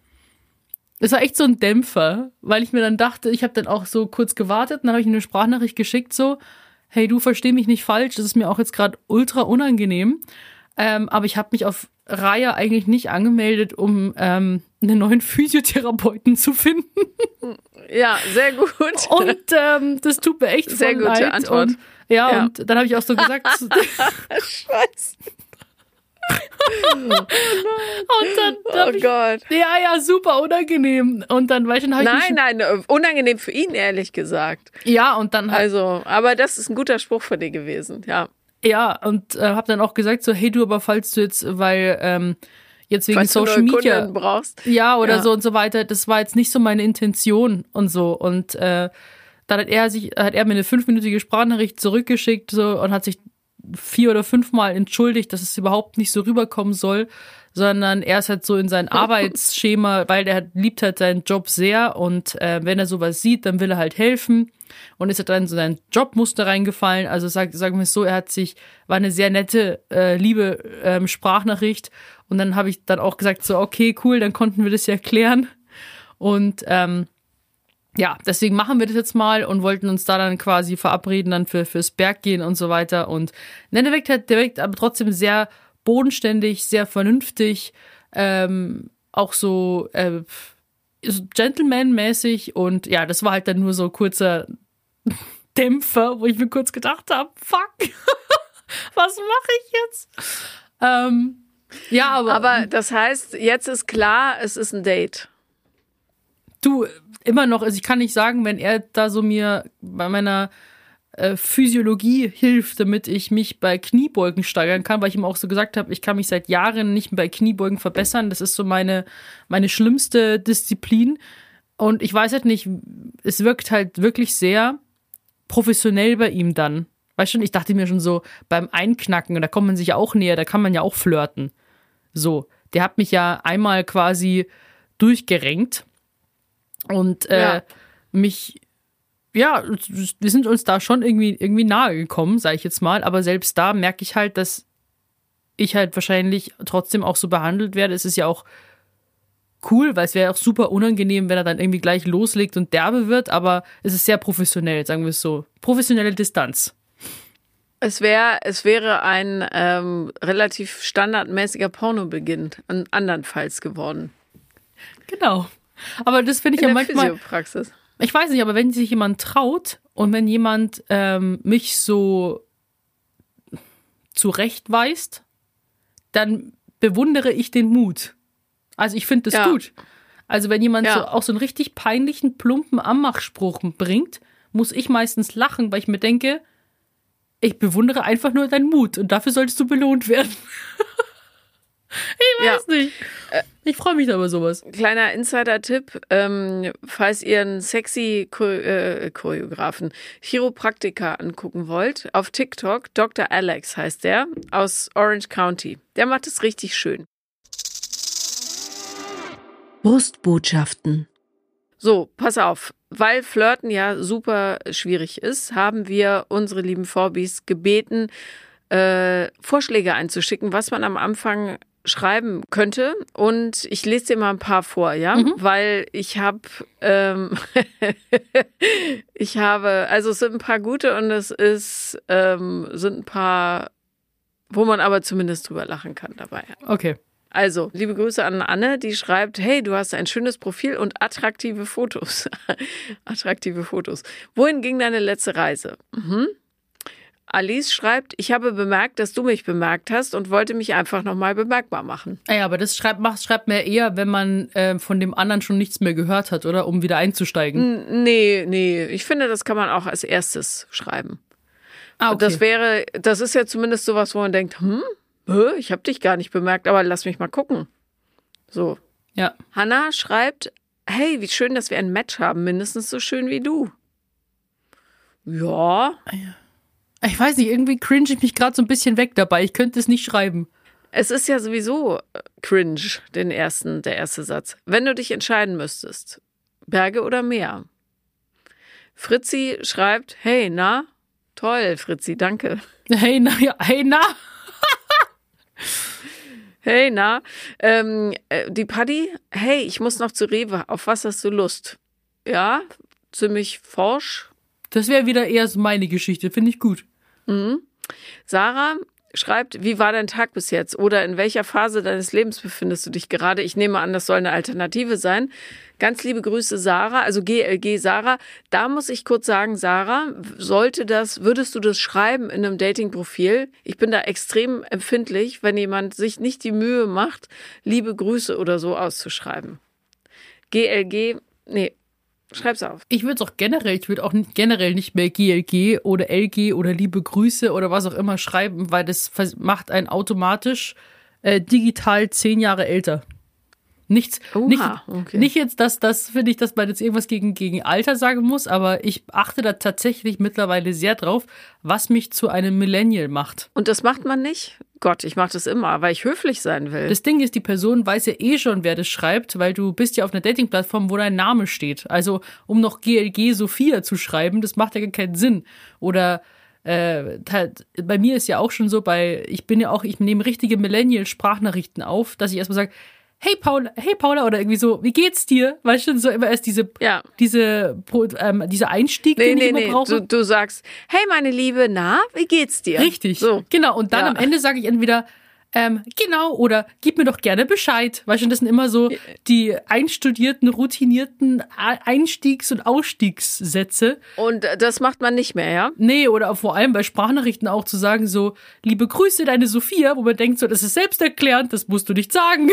es war echt so ein Dämpfer, weil ich mir dann dachte, ich habe dann auch so kurz gewartet und dann habe ich ihm eine Sprachnachricht geschickt, so, hey, du versteh mich nicht falsch, das ist mir auch jetzt gerade ultra unangenehm, aber ich habe mich auf Raya eigentlich nicht angemeldet, um einen neuen Physiotherapeuten zu finden. Ja, sehr gut. Und das tut mir echt sehr voll gute leid. Antwort. Und dann habe ich auch so gesagt, Scheiße. und dann Oh Gott. Ja, super unangenehm. Und dann, weißt du, dann habe ich Nein, unangenehm für ihn, ehrlich gesagt. Ja, und dann also, aber das ist ein guter Spruch von dir gewesen, ja. Ja, und habe dann auch gesagt so, hey du, aber falls du jetzt, weil jetzt wegen falls Social du neue Media Kunden brauchst. Ja, oder so und so weiter, das war jetzt nicht so meine Intention und so. Und dann hat er mir eine 5-minütige Sprachnachricht zurückgeschickt so und hat sich 4 oder 5 Mal entschuldigt, dass es überhaupt nicht so rüberkommen soll, sondern er ist halt so in sein Arbeitsschema, weil der liebt halt seinen Job sehr und wenn er sowas sieht, dann will er halt helfen und ist halt dann so sein Jobmuster reingefallen. Also sagen wir es so, war eine sehr nette, liebe Sprachnachricht und dann habe ich dann auch gesagt so, okay, cool, dann konnten wir das ja klären und ja, deswegen machen wir das jetzt mal und wollten uns da dann quasi verabreden dann fürs Berggehen und so weiter. Und der wirkt aber trotzdem sehr bodenständig, sehr vernünftig, auch so Gentleman-mäßig. Und ja, das war halt dann nur so ein kurzer Dämpfer, wo ich mir kurz gedacht habe, fuck, was mache ich jetzt? Ja, aber das heißt, jetzt ist klar, es ist ein Date. Du, immer noch, also ich kann nicht sagen, wenn er da so mir bei meiner Physiologie hilft, damit ich mich bei Kniebeugen steigern kann, weil ich ihm auch so gesagt habe, ich kann mich seit Jahren nicht bei Kniebeugen verbessern. Das ist so meine schlimmste Disziplin. Und ich weiß halt nicht, es wirkt halt wirklich sehr professionell bei ihm dann. Weißt du, ich dachte mir schon so, beim Einknacken, da kommt man sich ja auch näher, da kann man ja auch flirten. So, der hat mich ja einmal quasi durchgerenkt. Und wir sind uns da schon irgendwie nahe gekommen, sage ich jetzt mal. Aber selbst da merke ich halt, dass ich halt wahrscheinlich trotzdem auch so behandelt werde. Es ist ja auch cool, weil es wäre auch super unangenehm, wenn er dann irgendwie gleich loslegt und derbe wird. Aber es ist sehr professionell, sagen wir es so. Professionelle Distanz. Es wäre ein relativ standardmäßiger Pornobeginn, andernfalls geworden. Genau. Aber das finde ich ja manchmal. Physiopraxis. Ich weiß nicht, aber wenn sich jemand traut und wenn jemand mich so zurechtweist, dann bewundere ich den Mut. Also ich finde das gut. Also wenn jemand so auch so einen richtig peinlichen, plumpen Anmachspruch bringt, muss ich meistens lachen, weil ich mir denke, ich bewundere einfach nur deinen Mut und dafür solltest du belohnt werden. Ich weiß nicht. Ich freue mich da über sowas. Kleiner Insider-Tipp, falls ihr einen sexy Choreografen, Chiropraktiker angucken wollt, auf TikTok, Dr. Alex heißt der, aus Orange County. Der macht es richtig schön. Brustbotschaften. So, pass auf. Weil Flirten ja super schwierig ist, haben wir unsere lieben Vorbis gebeten, Vorschläge einzuschicken, was man am Anfang schreiben könnte. Und ich lese dir mal ein paar vor, ja? Weil ich habe, also es sind ein paar gute und es sind ein paar, wo man aber zumindest drüber lachen kann dabei. Okay. Also, liebe Grüße an Anne, die schreibt, hey, du hast ein schönes Profil und attraktive Fotos. Attraktive Fotos. Wohin ging deine letzte Reise? Alice schreibt, ich habe bemerkt, dass du mich bemerkt hast und wollte mich einfach nochmal bemerkbar machen. Ja, aber das schreibt man eher, wenn man von dem anderen schon nichts mehr gehört hat, oder? Um wieder einzusteigen. Nee. Ich finde, das kann man auch als erstes schreiben. Okay. Das ist ja zumindest sowas, wo man denkt, ich habe dich gar nicht bemerkt, aber lass mich mal gucken. So. Ja. Hannah schreibt, hey, wie schön, dass wir ein Match haben, mindestens so schön wie du. Ja. Ich weiß nicht, irgendwie cringe ich mich gerade so ein bisschen weg dabei. Ich könnte es nicht schreiben. Es ist ja sowieso cringe, der erste Satz. Wenn du dich entscheiden müsstest, Berge oder Meer? Fritzi schreibt, hey, na? Toll, Fritzi, danke. Hey, na. Hey, na? Die Paddy, hey, ich muss noch zu Rewe. Auf was hast du Lust? Ja, ziemlich forsch. Das wäre wieder eher so meine Geschichte, finde ich gut. Sarah schreibt, wie war dein Tag bis jetzt? Oder in welcher Phase deines Lebens befindest du dich gerade? Ich nehme an, das soll eine Alternative sein. Ganz liebe Grüße, Sarah, also GLG Sarah. Da muss ich kurz sagen, Sarah, würdest du das schreiben in einem Dating-Profil? Ich bin da extrem empfindlich, wenn jemand sich nicht die Mühe macht, liebe Grüße oder so auszuschreiben. GLG, nee. Schreib's auf. Ich würde auch generell nicht mehr GLG oder LG oder liebe Grüße oder was auch immer schreiben, weil das macht einen automatisch digital 10 Jahre älter. Nicht jetzt, dass finde ich, dass man jetzt irgendwas gegen Alter sagen muss, aber ich achte da tatsächlich mittlerweile sehr drauf, was mich zu einem Millennial macht. Und das macht man nicht? Gott, ich mache das immer, weil ich höflich sein will. Das Ding ist, die Person weiß ja eh schon, wer das schreibt, weil du bist ja auf einer Dating-Plattform, wo dein Name steht. Also, um noch GLG Sophia zu schreiben, das macht ja gar keinen Sinn. Oder bei mir ist ja auch schon so, ich nehme richtige Millennial-Sprachnachrichten auf, dass ich erstmal sage, hey Paula, oder irgendwie so, wie geht's dir? Weißt du, so immer erst dieser Einstieg, den ich immer brauche. Du sagst, hey meine Liebe, na, wie geht's dir? Richtig, so. Genau. Und dann am Ende sage ich entweder, genau, oder gib mir doch gerne Bescheid. Weißt du, das sind immer so die einstudierten, routinierten Einstiegs- und Ausstiegssätze. Und das macht man nicht mehr, ja? Nee, oder vor allem bei Sprachnachrichten auch zu sagen so, liebe Grüße, deine Sophia, wo man denkt so, das ist selbsterklärend, das musst du nicht sagen.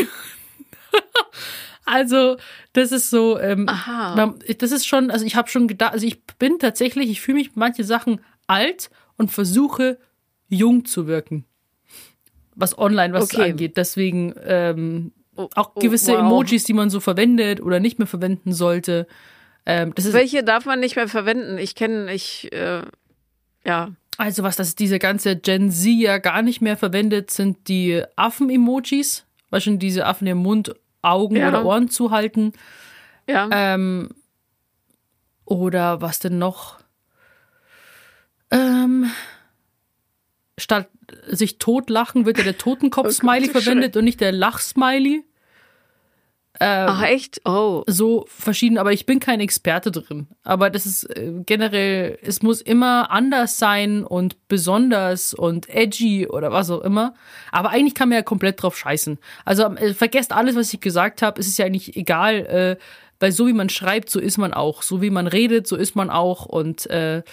Also, das ist so, das ist schon, also ich habe schon gedacht, also ich fühle mich manche Sachen alt und versuche jung zu wirken. Was es angeht. Deswegen auch gewisse Emojis, die man so verwendet oder nicht mehr verwenden sollte. Welche darf man nicht mehr verwenden? Also diese ganze Gen Z ja gar nicht mehr verwendet, sind die Affen-Emojis. Weißt du, diese Affen im Mund, Augen oder Ohren zuhalten. Ja. Oder was denn noch? Statt sich totlachen wird ja der Totenkopf-Smiley verwendet und nicht der Lach-Smiley. Ach echt? Oh. So verschieden, aber ich bin kein Experte drin. Aber das ist generell, es muss immer anders sein und besonders und edgy oder was auch immer. Aber eigentlich kann man ja komplett drauf scheißen. Also vergesst alles, was ich gesagt habe. Es ist ja eigentlich egal, weil so wie man schreibt, so ist man auch. So wie man redet, so ist man auch. Und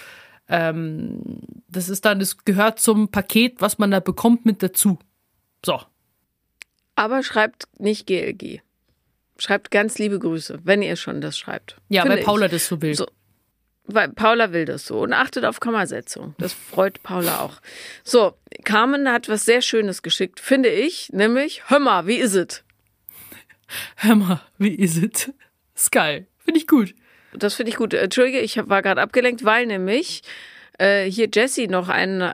das gehört zum Paket, was man da bekommt, mit dazu. So. Aber schreibt nicht GLG. Schreibt ganz liebe Grüße, wenn ihr schon das schreibt. Ja, weil Paula das so will. weil Paula will das so und achtet auf Kommasetzung. Das freut Paula auch. So, Carmen hat was sehr Schönes geschickt, finde ich, nämlich, hör mal, wie is it? Hör mal, wie is it? Ist geil. Finde ich gut. Das finde ich gut. Entschuldige, ich war gerade abgelenkt, weil nämlich hier Jessie noch einen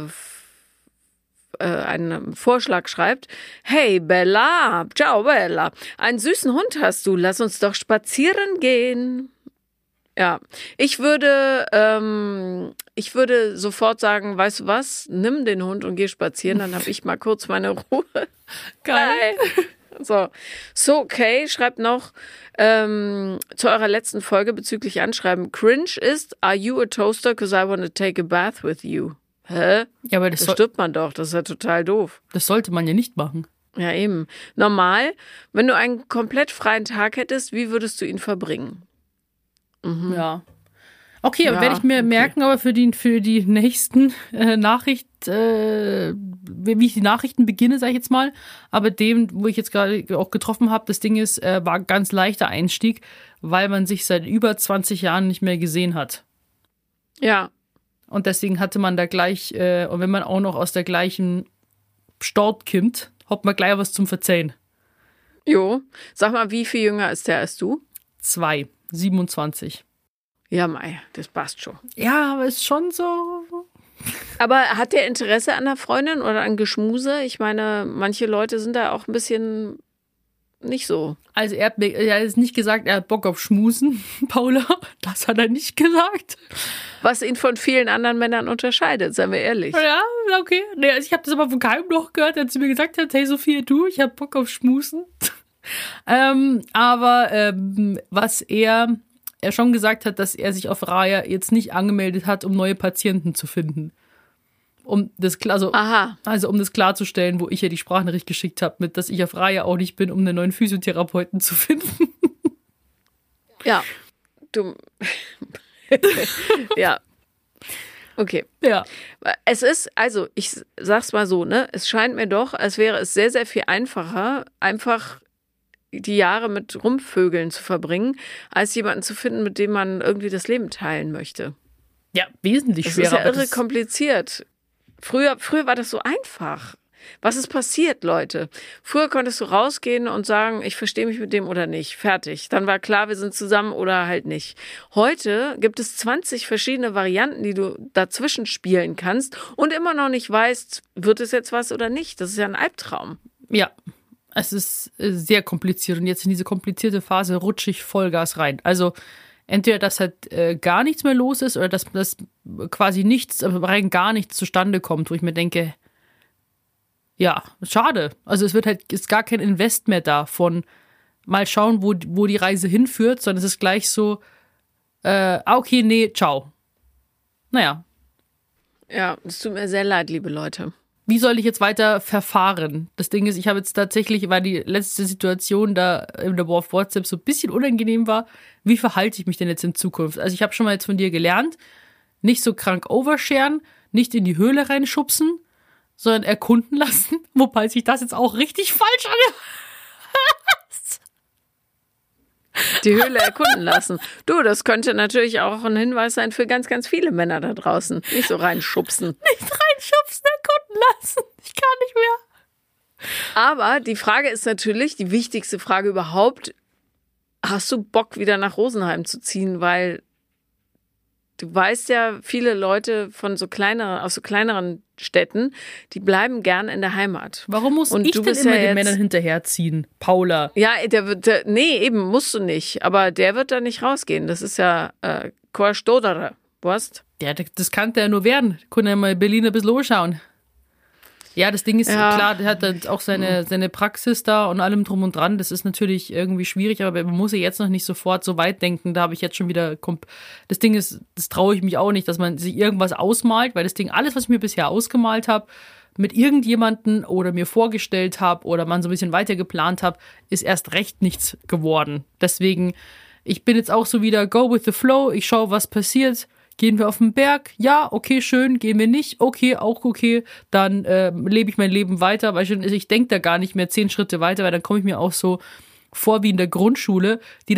Vorschlag schreibt. Hey Bella, ciao Bella, einen süßen Hund hast du, lass uns doch spazieren gehen. Ja, ich würde sofort sagen, weißt du was, nimm den Hund und geh spazieren, dann habe ich mal kurz meine Ruhe. Geil. So okay, schreibt noch zu eurer letzten Folge bezüglich Anschreiben. Cringe ist, are you a toaster, cause I want to take a bath with you. Hä? Ja, aber Das stirbt man doch, das ist ja total doof. Das sollte man ja nicht machen. Ja, eben. Normal, wenn du einen komplett freien Tag hättest, wie würdest du ihn verbringen? Ja. Okay, aber Ja, werde ich mir merken, aber für die nächsten Nachricht, wie ich die Nachrichten beginne, sage ich jetzt mal, aber dem, wo ich jetzt gerade auch getroffen habe, das Ding ist, war ein ganz leichter Einstieg, weil man sich seit über 20 Jahren nicht mehr gesehen hat. Ja. Und deswegen hatte man da gleich, und wenn man auch noch aus der gleichen Stort kommt, hat man gleich was zum Verzeihen. Jo. Sag mal, wie viel jünger ist der als du? 27. Ja, Mai, das passt schon. Ja, aber ist schon so. Aber hat der Interesse an der Freundin oder an Geschmuse? Ich meine, manche Leute sind da auch ein bisschen nicht so. Also er hat jetzt nicht gesagt, er hat Bock auf Schmusen, Paula. Das hat er nicht gesagt. Was ihn von vielen anderen Männern unterscheidet, seien wir ehrlich. Ja, okay. Nee, also ich habe das aber von keinem noch gehört, der zu mir gesagt hat, hey Sophia, du, ich habe Bock auf Schmusen. Was er schon gesagt hat, dass er sich auf Raya jetzt nicht angemeldet hat, um neue Patienten zu finden. Um das klarzustellen, wo ich ja die Sprachnachricht geschickt habe, mit, dass ich auf Raya auch nicht bin, um einen neuen Physiotherapeuten zu finden. Ja, du. Ja. Okay. Ja. Es ist, also ich sag's mal so, ne, es scheint mir doch, als wäre es sehr, sehr viel einfacher, einfach die Jahre mit Rumvögeln zu verbringen, als jemanden zu finden, mit dem man irgendwie das Leben teilen möchte. Ja, wesentlich schwerer. Das ist ja irre kompliziert. Früher war das so einfach. Was ist passiert, Leute? Früher konntest du rausgehen und sagen, ich verstehe mich mit dem oder nicht. Fertig. Dann war klar, wir sind zusammen oder halt nicht. Heute gibt es 20 verschiedene Varianten, die du dazwischen spielen kannst und immer noch nicht weißt, wird es jetzt was oder nicht. Das ist ja ein Albtraum. Ja, es ist sehr kompliziert und jetzt in diese komplizierte Phase rutsche ich Vollgas rein. Also entweder, dass halt gar nichts mehr los ist oder dass quasi nichts, rein gar nichts zustande kommt, wo ich mir denke, ja, schade. Also es ist gar kein Invest mehr da von mal schauen, wo die Reise hinführt, sondern es ist gleich so, okay, nee, ciao. Naja. Ja, es tut mir sehr leid, liebe Leute. Wie soll ich jetzt weiter verfahren? Das Ding ist, ich habe jetzt tatsächlich, weil die letzte Situation da in der WhatsApp so ein bisschen unangenehm war, wie verhalte ich mich denn jetzt in Zukunft? Also ich habe schon mal jetzt von dir gelernt, nicht so krank oversharen, nicht in die Höhle reinschubsen, sondern erkunden lassen, wobei sich das jetzt auch richtig falsch anhört. Die Höhle erkunden lassen. Du, das könnte natürlich auch ein Hinweis sein für ganz, ganz viele Männer da draußen. Nicht so reinschubsen. Nicht reinschubsen, erkunden lassen. Ich kann nicht mehr. Aber die Frage ist natürlich, die wichtigste Frage überhaupt, hast du Bock, wieder nach Rosenheim zu ziehen? Weil du weißt ja, viele Leute aus so kleineren Städten, die bleiben gern in der Heimat. Warum muss und ich du denn bist immer ja den jetzt, Männern hinterherziehen, Paula? Ja, nee, eben, musst du nicht. Aber der wird da nicht rausgehen. Das ist ja Korstodere. Was? Ja, das kann der nur werden. Können ja mal Berlin ein bisschen anschauen. Ja, das Ding ist, klar, der hat dann auch seine Praxis da und allem drum und dran. Das ist natürlich irgendwie schwierig, aber man muss ja jetzt noch nicht sofort so weit denken. Da habe ich jetzt schon wieder, das Ding ist, das traue ich mich auch nicht, dass man sich irgendwas ausmalt, weil das Ding, alles, was ich mir bisher ausgemalt habe, mit irgendjemanden oder mir vorgestellt habe oder man so ein bisschen weiter geplant habe, ist erst recht nichts geworden. Deswegen, ich bin jetzt auch so wieder go with the flow, ich schaue, was passiert. Gehen wir auf den Berg? Ja, okay, schön. Gehen wir nicht? Okay, auch okay. Dann lebe ich mein Leben weiter, weil ich denke da gar nicht mehr 10 Schritte weiter, weil dann komme ich mir auch so vor wie in der Grundschule, die dann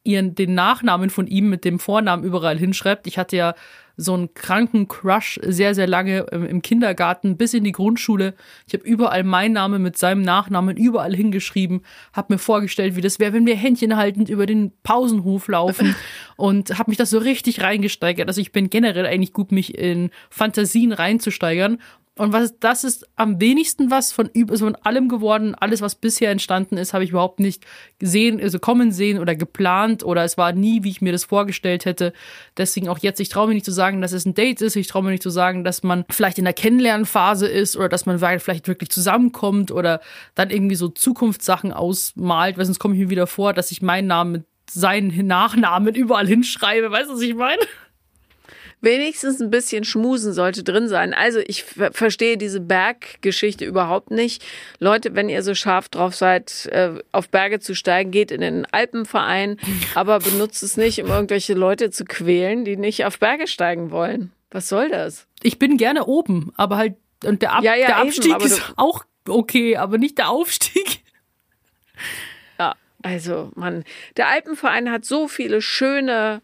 den Nachnamen von ihm mit dem Vornamen überall hinschreibt. Ich hatte ja so einen kranken Crush sehr, sehr lange im Kindergarten bis in die Grundschule. Ich habe überall meinen Namen mit seinem Nachnamen überall hingeschrieben, habe mir vorgestellt, wie das wäre, wenn wir Händchen haltend über den Pausenhof laufen und habe mich das so richtig reingesteigert. Also ich bin generell eigentlich gut, mich in Fantasien reinzusteigern. Und das ist am wenigsten was von allem geworden. Alles, was bisher entstanden ist, habe ich überhaupt nicht gesehen, also kommen sehen oder geplant oder es war nie, wie ich mir das vorgestellt hätte. Deswegen auch jetzt, ich traue mir nicht zu sagen, dass es ein Date ist. Ich traue mir nicht zu sagen, dass man vielleicht in der Kennenlernphase ist oder dass man vielleicht wirklich zusammenkommt oder dann irgendwie so Zukunftssachen ausmalt, weil sonst komme ich mir wieder vor, dass ich meinen Namen mit seinen Nachnamen überall hinschreibe. Weißt du, was ich meine? Wenigstens ein bisschen Schmusen sollte drin sein. Also ich verstehe diese Berggeschichte überhaupt nicht. Leute, wenn ihr so scharf drauf seid, auf Berge zu steigen, geht in den Alpenverein, aber benutzt es nicht, um irgendwelche Leute zu quälen, die nicht auf Berge steigen wollen. Was soll das? Ich bin gerne oben, aber halt, und der Abstieg eben, ist auch okay, aber nicht der Aufstieg. Ja, also Mann, der Alpenverein hat so viele schöne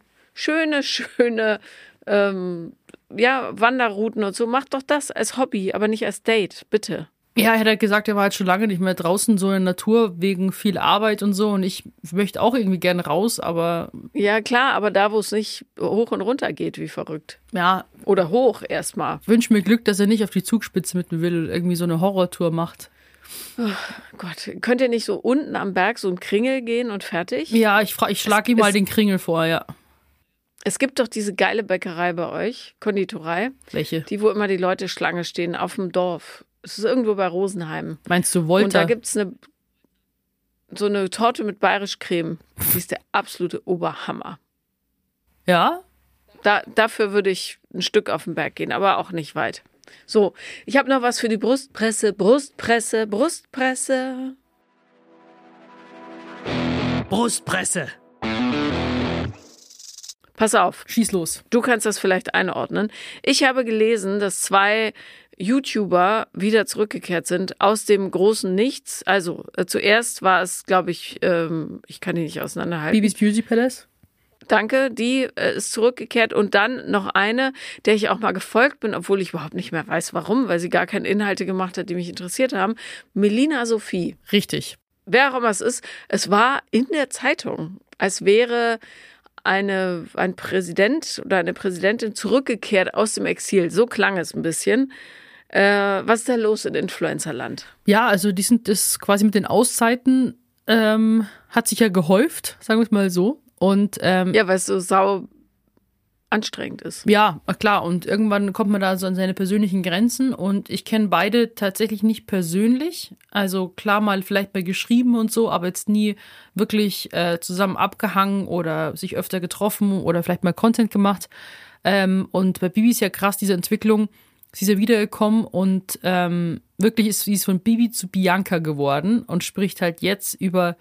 Wanderrouten und so. Macht doch das als Hobby, aber nicht als Date, bitte. Ja, er hat gesagt, er war halt schon lange nicht mehr draußen so in der Natur wegen viel Arbeit und so und ich möchte auch irgendwie gerne raus, aber... Ja, klar, aber da, wo es nicht hoch und runter geht, wie verrückt. Ja. Oder hoch erstmal. Wünsch mir Glück, dass er nicht auf die Zugspitze mit mir will und irgendwie so eine Horrortour macht. Oh Gott, könnt ihr nicht so unten am Berg so einen Kringel gehen und fertig? Ja, ich schlage ihm mal den Kringel vor, ja. Es gibt doch diese geile Bäckerei bei euch, Konditorei. Welche? Die, wo immer die Leute Schlange stehen, auf dem Dorf. Es ist irgendwo bei Rosenheim. Meinst du Volta? Und da gibt es so eine Torte mit bayerisch Creme. Die ist der absolute Oberhammer. Ja? Dafür würde ich ein Stück auf den Berg gehen, aber auch nicht weit. So, ich habe noch was für die Brustpresse. Brustpresse. Pass auf. Schieß los. Du kannst das vielleicht einordnen. Ich habe gelesen, dass 2 YouTuber wieder zurückgekehrt sind aus dem großen Nichts. Also zuerst war es, glaube ich kann die nicht auseinanderhalten. Bibis Beauty Palace? Danke, die ist zurückgekehrt. Und dann noch eine, der ich auch mal gefolgt bin, obwohl ich überhaupt nicht mehr weiß, warum, weil sie gar keine Inhalte gemacht hat, die mich interessiert haben. Melina Sophie. Richtig. Wer auch immer es ist, es war in der Zeitung, als wäre ein Präsident oder eine Präsidentin zurückgekehrt aus dem Exil. So klang es ein bisschen. Was ist da los in Influencerland? Ja, also das quasi mit den Auszeiten hat sich ja gehäuft, sagen wir es mal so. Und ja, weil es so sau anstrengend ist. Ja, klar. Und irgendwann kommt man da so an seine persönlichen Grenzen. Und ich kenne beide tatsächlich nicht persönlich. Also klar mal vielleicht mal geschrieben und so, aber jetzt nie wirklich zusammen abgehangen oder sich öfter getroffen oder vielleicht mal Content gemacht. Und bei Bibi ist ja krass diese Entwicklung. Sie ist ja wiedergekommen und wirklich sie ist von Bibi zu Bianca geworden und spricht halt jetzt über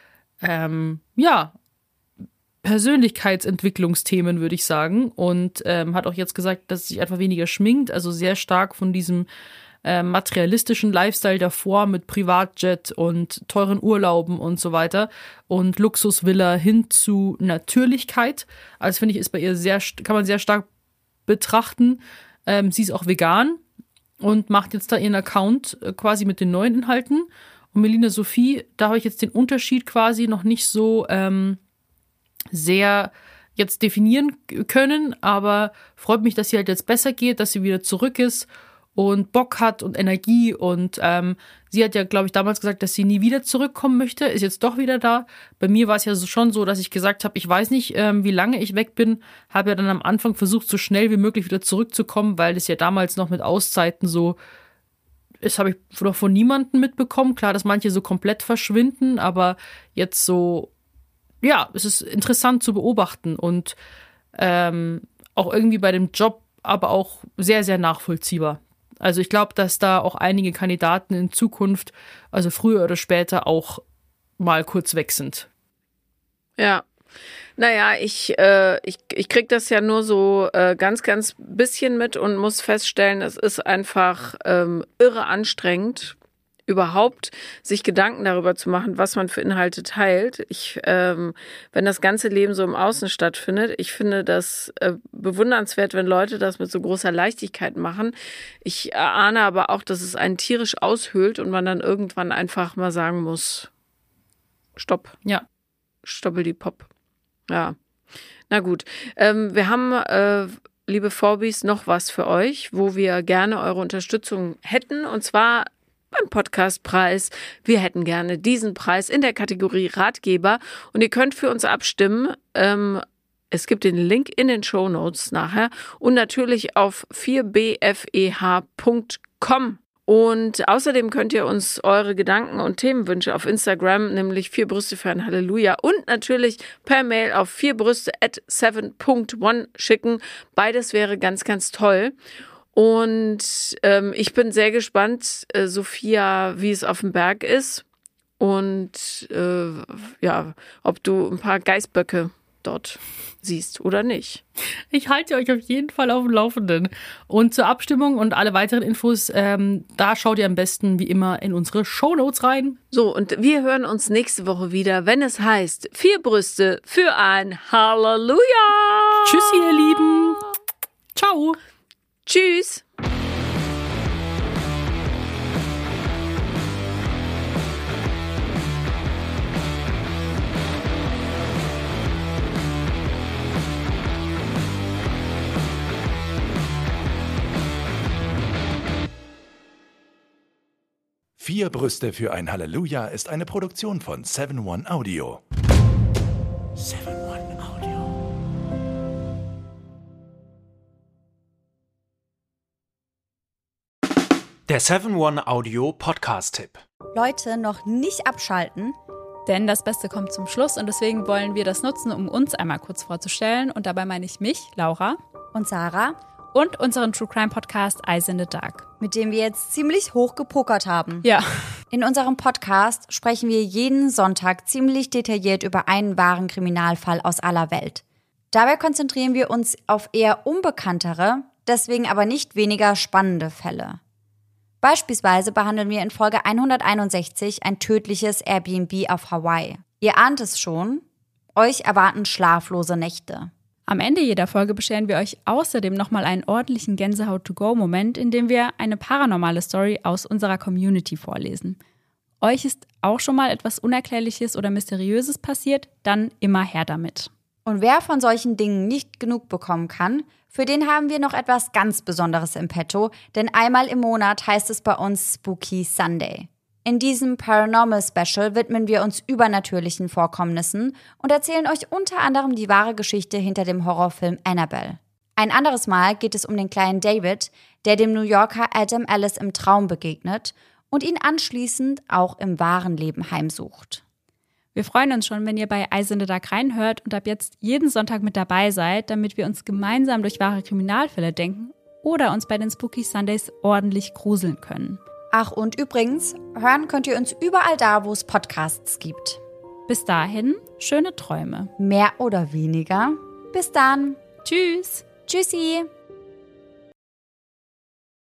Persönlichkeitsentwicklungsthemen, würde ich sagen. Und hat auch jetzt gesagt, dass sie sich einfach weniger schminkt, also sehr stark von diesem materialistischen Lifestyle davor mit Privatjet und teuren Urlauben und so weiter und Luxusvilla hin zu Natürlichkeit. Also finde ich, ist bei ihr kann man sehr stark betrachten. Sie ist auch vegan und macht jetzt da ihren Account quasi mit den neuen Inhalten. Und Melina Sophie, da habe ich jetzt den Unterschied quasi noch nicht so sehr jetzt definieren können, aber freut mich, dass sie halt jetzt besser geht, dass sie wieder zurück ist und Bock hat und Energie und sie hat ja, glaube ich, damals gesagt, dass sie nie wieder zurückkommen möchte, ist jetzt doch wieder da. Bei mir war es ja schon so, dass ich gesagt habe, ich weiß nicht, wie lange ich weg bin, habe ja dann am Anfang versucht, so schnell wie möglich wieder zurückzukommen, weil das ja damals noch mit Auszeiten so, das habe ich noch von niemandem mitbekommen. Klar, dass manche so komplett verschwinden, aber jetzt so, ja, es ist interessant zu beobachten und auch irgendwie bei dem Job, aber auch sehr, sehr nachvollziehbar. Also ich glaube, dass da auch einige Kandidaten in Zukunft, also früher oder später, auch mal kurz weg sind. Ja. Naja, ich krieg das ja nur so ganz, ganz bisschen mit und muss feststellen, es ist einfach irre anstrengend, überhaupt sich Gedanken darüber zu machen, was man für Inhalte teilt. Wenn das ganze Leben so im Außen stattfindet, ich finde das bewundernswert, wenn Leute das mit so großer Leichtigkeit machen. Ich ahne aber auch, dass es einen tierisch aushöhlt und man dann irgendwann einfach mal sagen muss, stopp. Ja. Stoppeldi-Pop. Ja. Na gut. Wir haben, liebe Vorbis, noch was für euch, wo wir gerne eure Unterstützung hätten. Und zwar beim Podcastpreis. Wir hätten gerne diesen Preis in der Kategorie Ratgeber. Und ihr könnt für uns abstimmen. Es gibt den Link in den Shownotes nachher. Und natürlich auf 4bfeh.com. Und außerdem könnt ihr uns eure Gedanken und Themenwünsche auf Instagram, nämlich 4 Brüste für ein Halleluja, und natürlich per Mail auf 4brüste@7.one schicken. Beides wäre ganz, ganz toll. Und ich bin sehr gespannt, Sophia, wie es auf dem Berg ist und ob du ein paar Geißböcke dort siehst oder nicht. Ich halte euch auf jeden Fall auf dem Laufenden. Und zur Abstimmung und alle weiteren Infos, da schaut ihr am besten wie immer in unsere Shownotes rein. So, und wir hören uns nächste Woche wieder, wenn es heißt 4 Brüste für ein Halleluja. Tschüssi, ihr Lieben. Ciao. Tschüss. Vier Brüste für ein Halleluja ist eine Produktion von 7-One Audio. 7-One Audio. Der 7-One Audio Podcast-Tipp. Leute, noch nicht abschalten. Denn das Beste kommt zum Schluss und deswegen wollen wir das nutzen, um uns einmal kurz vorzustellen. Und dabei meine ich mich, Laura Und Sarah, und unseren True Crime Podcast Eyes in the Dark. mit dem wir jetzt ziemlich hoch gepokert haben. Ja. In unserem Podcast sprechen wir jeden Sonntag ziemlich detailliert über einen wahren Kriminalfall aus aller Welt. Dabei konzentrieren wir uns auf eher unbekanntere, deswegen aber nicht weniger spannende Fälle. Beispielsweise behandeln wir in Folge 161 ein tödliches Airbnb auf Hawaii. Ihr ahnt es schon, euch erwarten schlaflose Nächte. Am Ende jeder Folge bescheren wir euch außerdem nochmal einen ordentlichen Gänsehaut-to-go-Moment, in dem wir eine paranormale Story aus unserer Community vorlesen. Euch ist auch schon mal etwas Unerklärliches oder Mysteriöses passiert? Dann immer her damit. Und wer von solchen Dingen nicht genug bekommen kann, für den haben wir noch etwas ganz Besonderes im Petto, denn einmal im Monat heißt es bei uns Spooky Sunday. In diesem Paranormal Special widmen wir uns übernatürlichen Vorkommnissen und erzählen euch unter anderem die wahre Geschichte hinter dem Horrorfilm Annabelle. Ein anderes Mal geht es um den kleinen David, der dem New Yorker Adam Ellis im Traum begegnet und ihn anschließend auch im wahren Leben heimsucht. Wir freuen uns schon, wenn ihr bei Eyes in the Dark reinhört und ab jetzt jeden Sonntag mit dabei seid, damit wir uns gemeinsam durch wahre Kriminalfälle denken oder uns bei den Spooky Sundays ordentlich gruseln können. Ach, und übrigens, hören könnt ihr uns überall da, wo es Podcasts gibt. Bis dahin, schöne Träume. Mehr oder weniger. Bis dann. Tschüss. Tschüssi.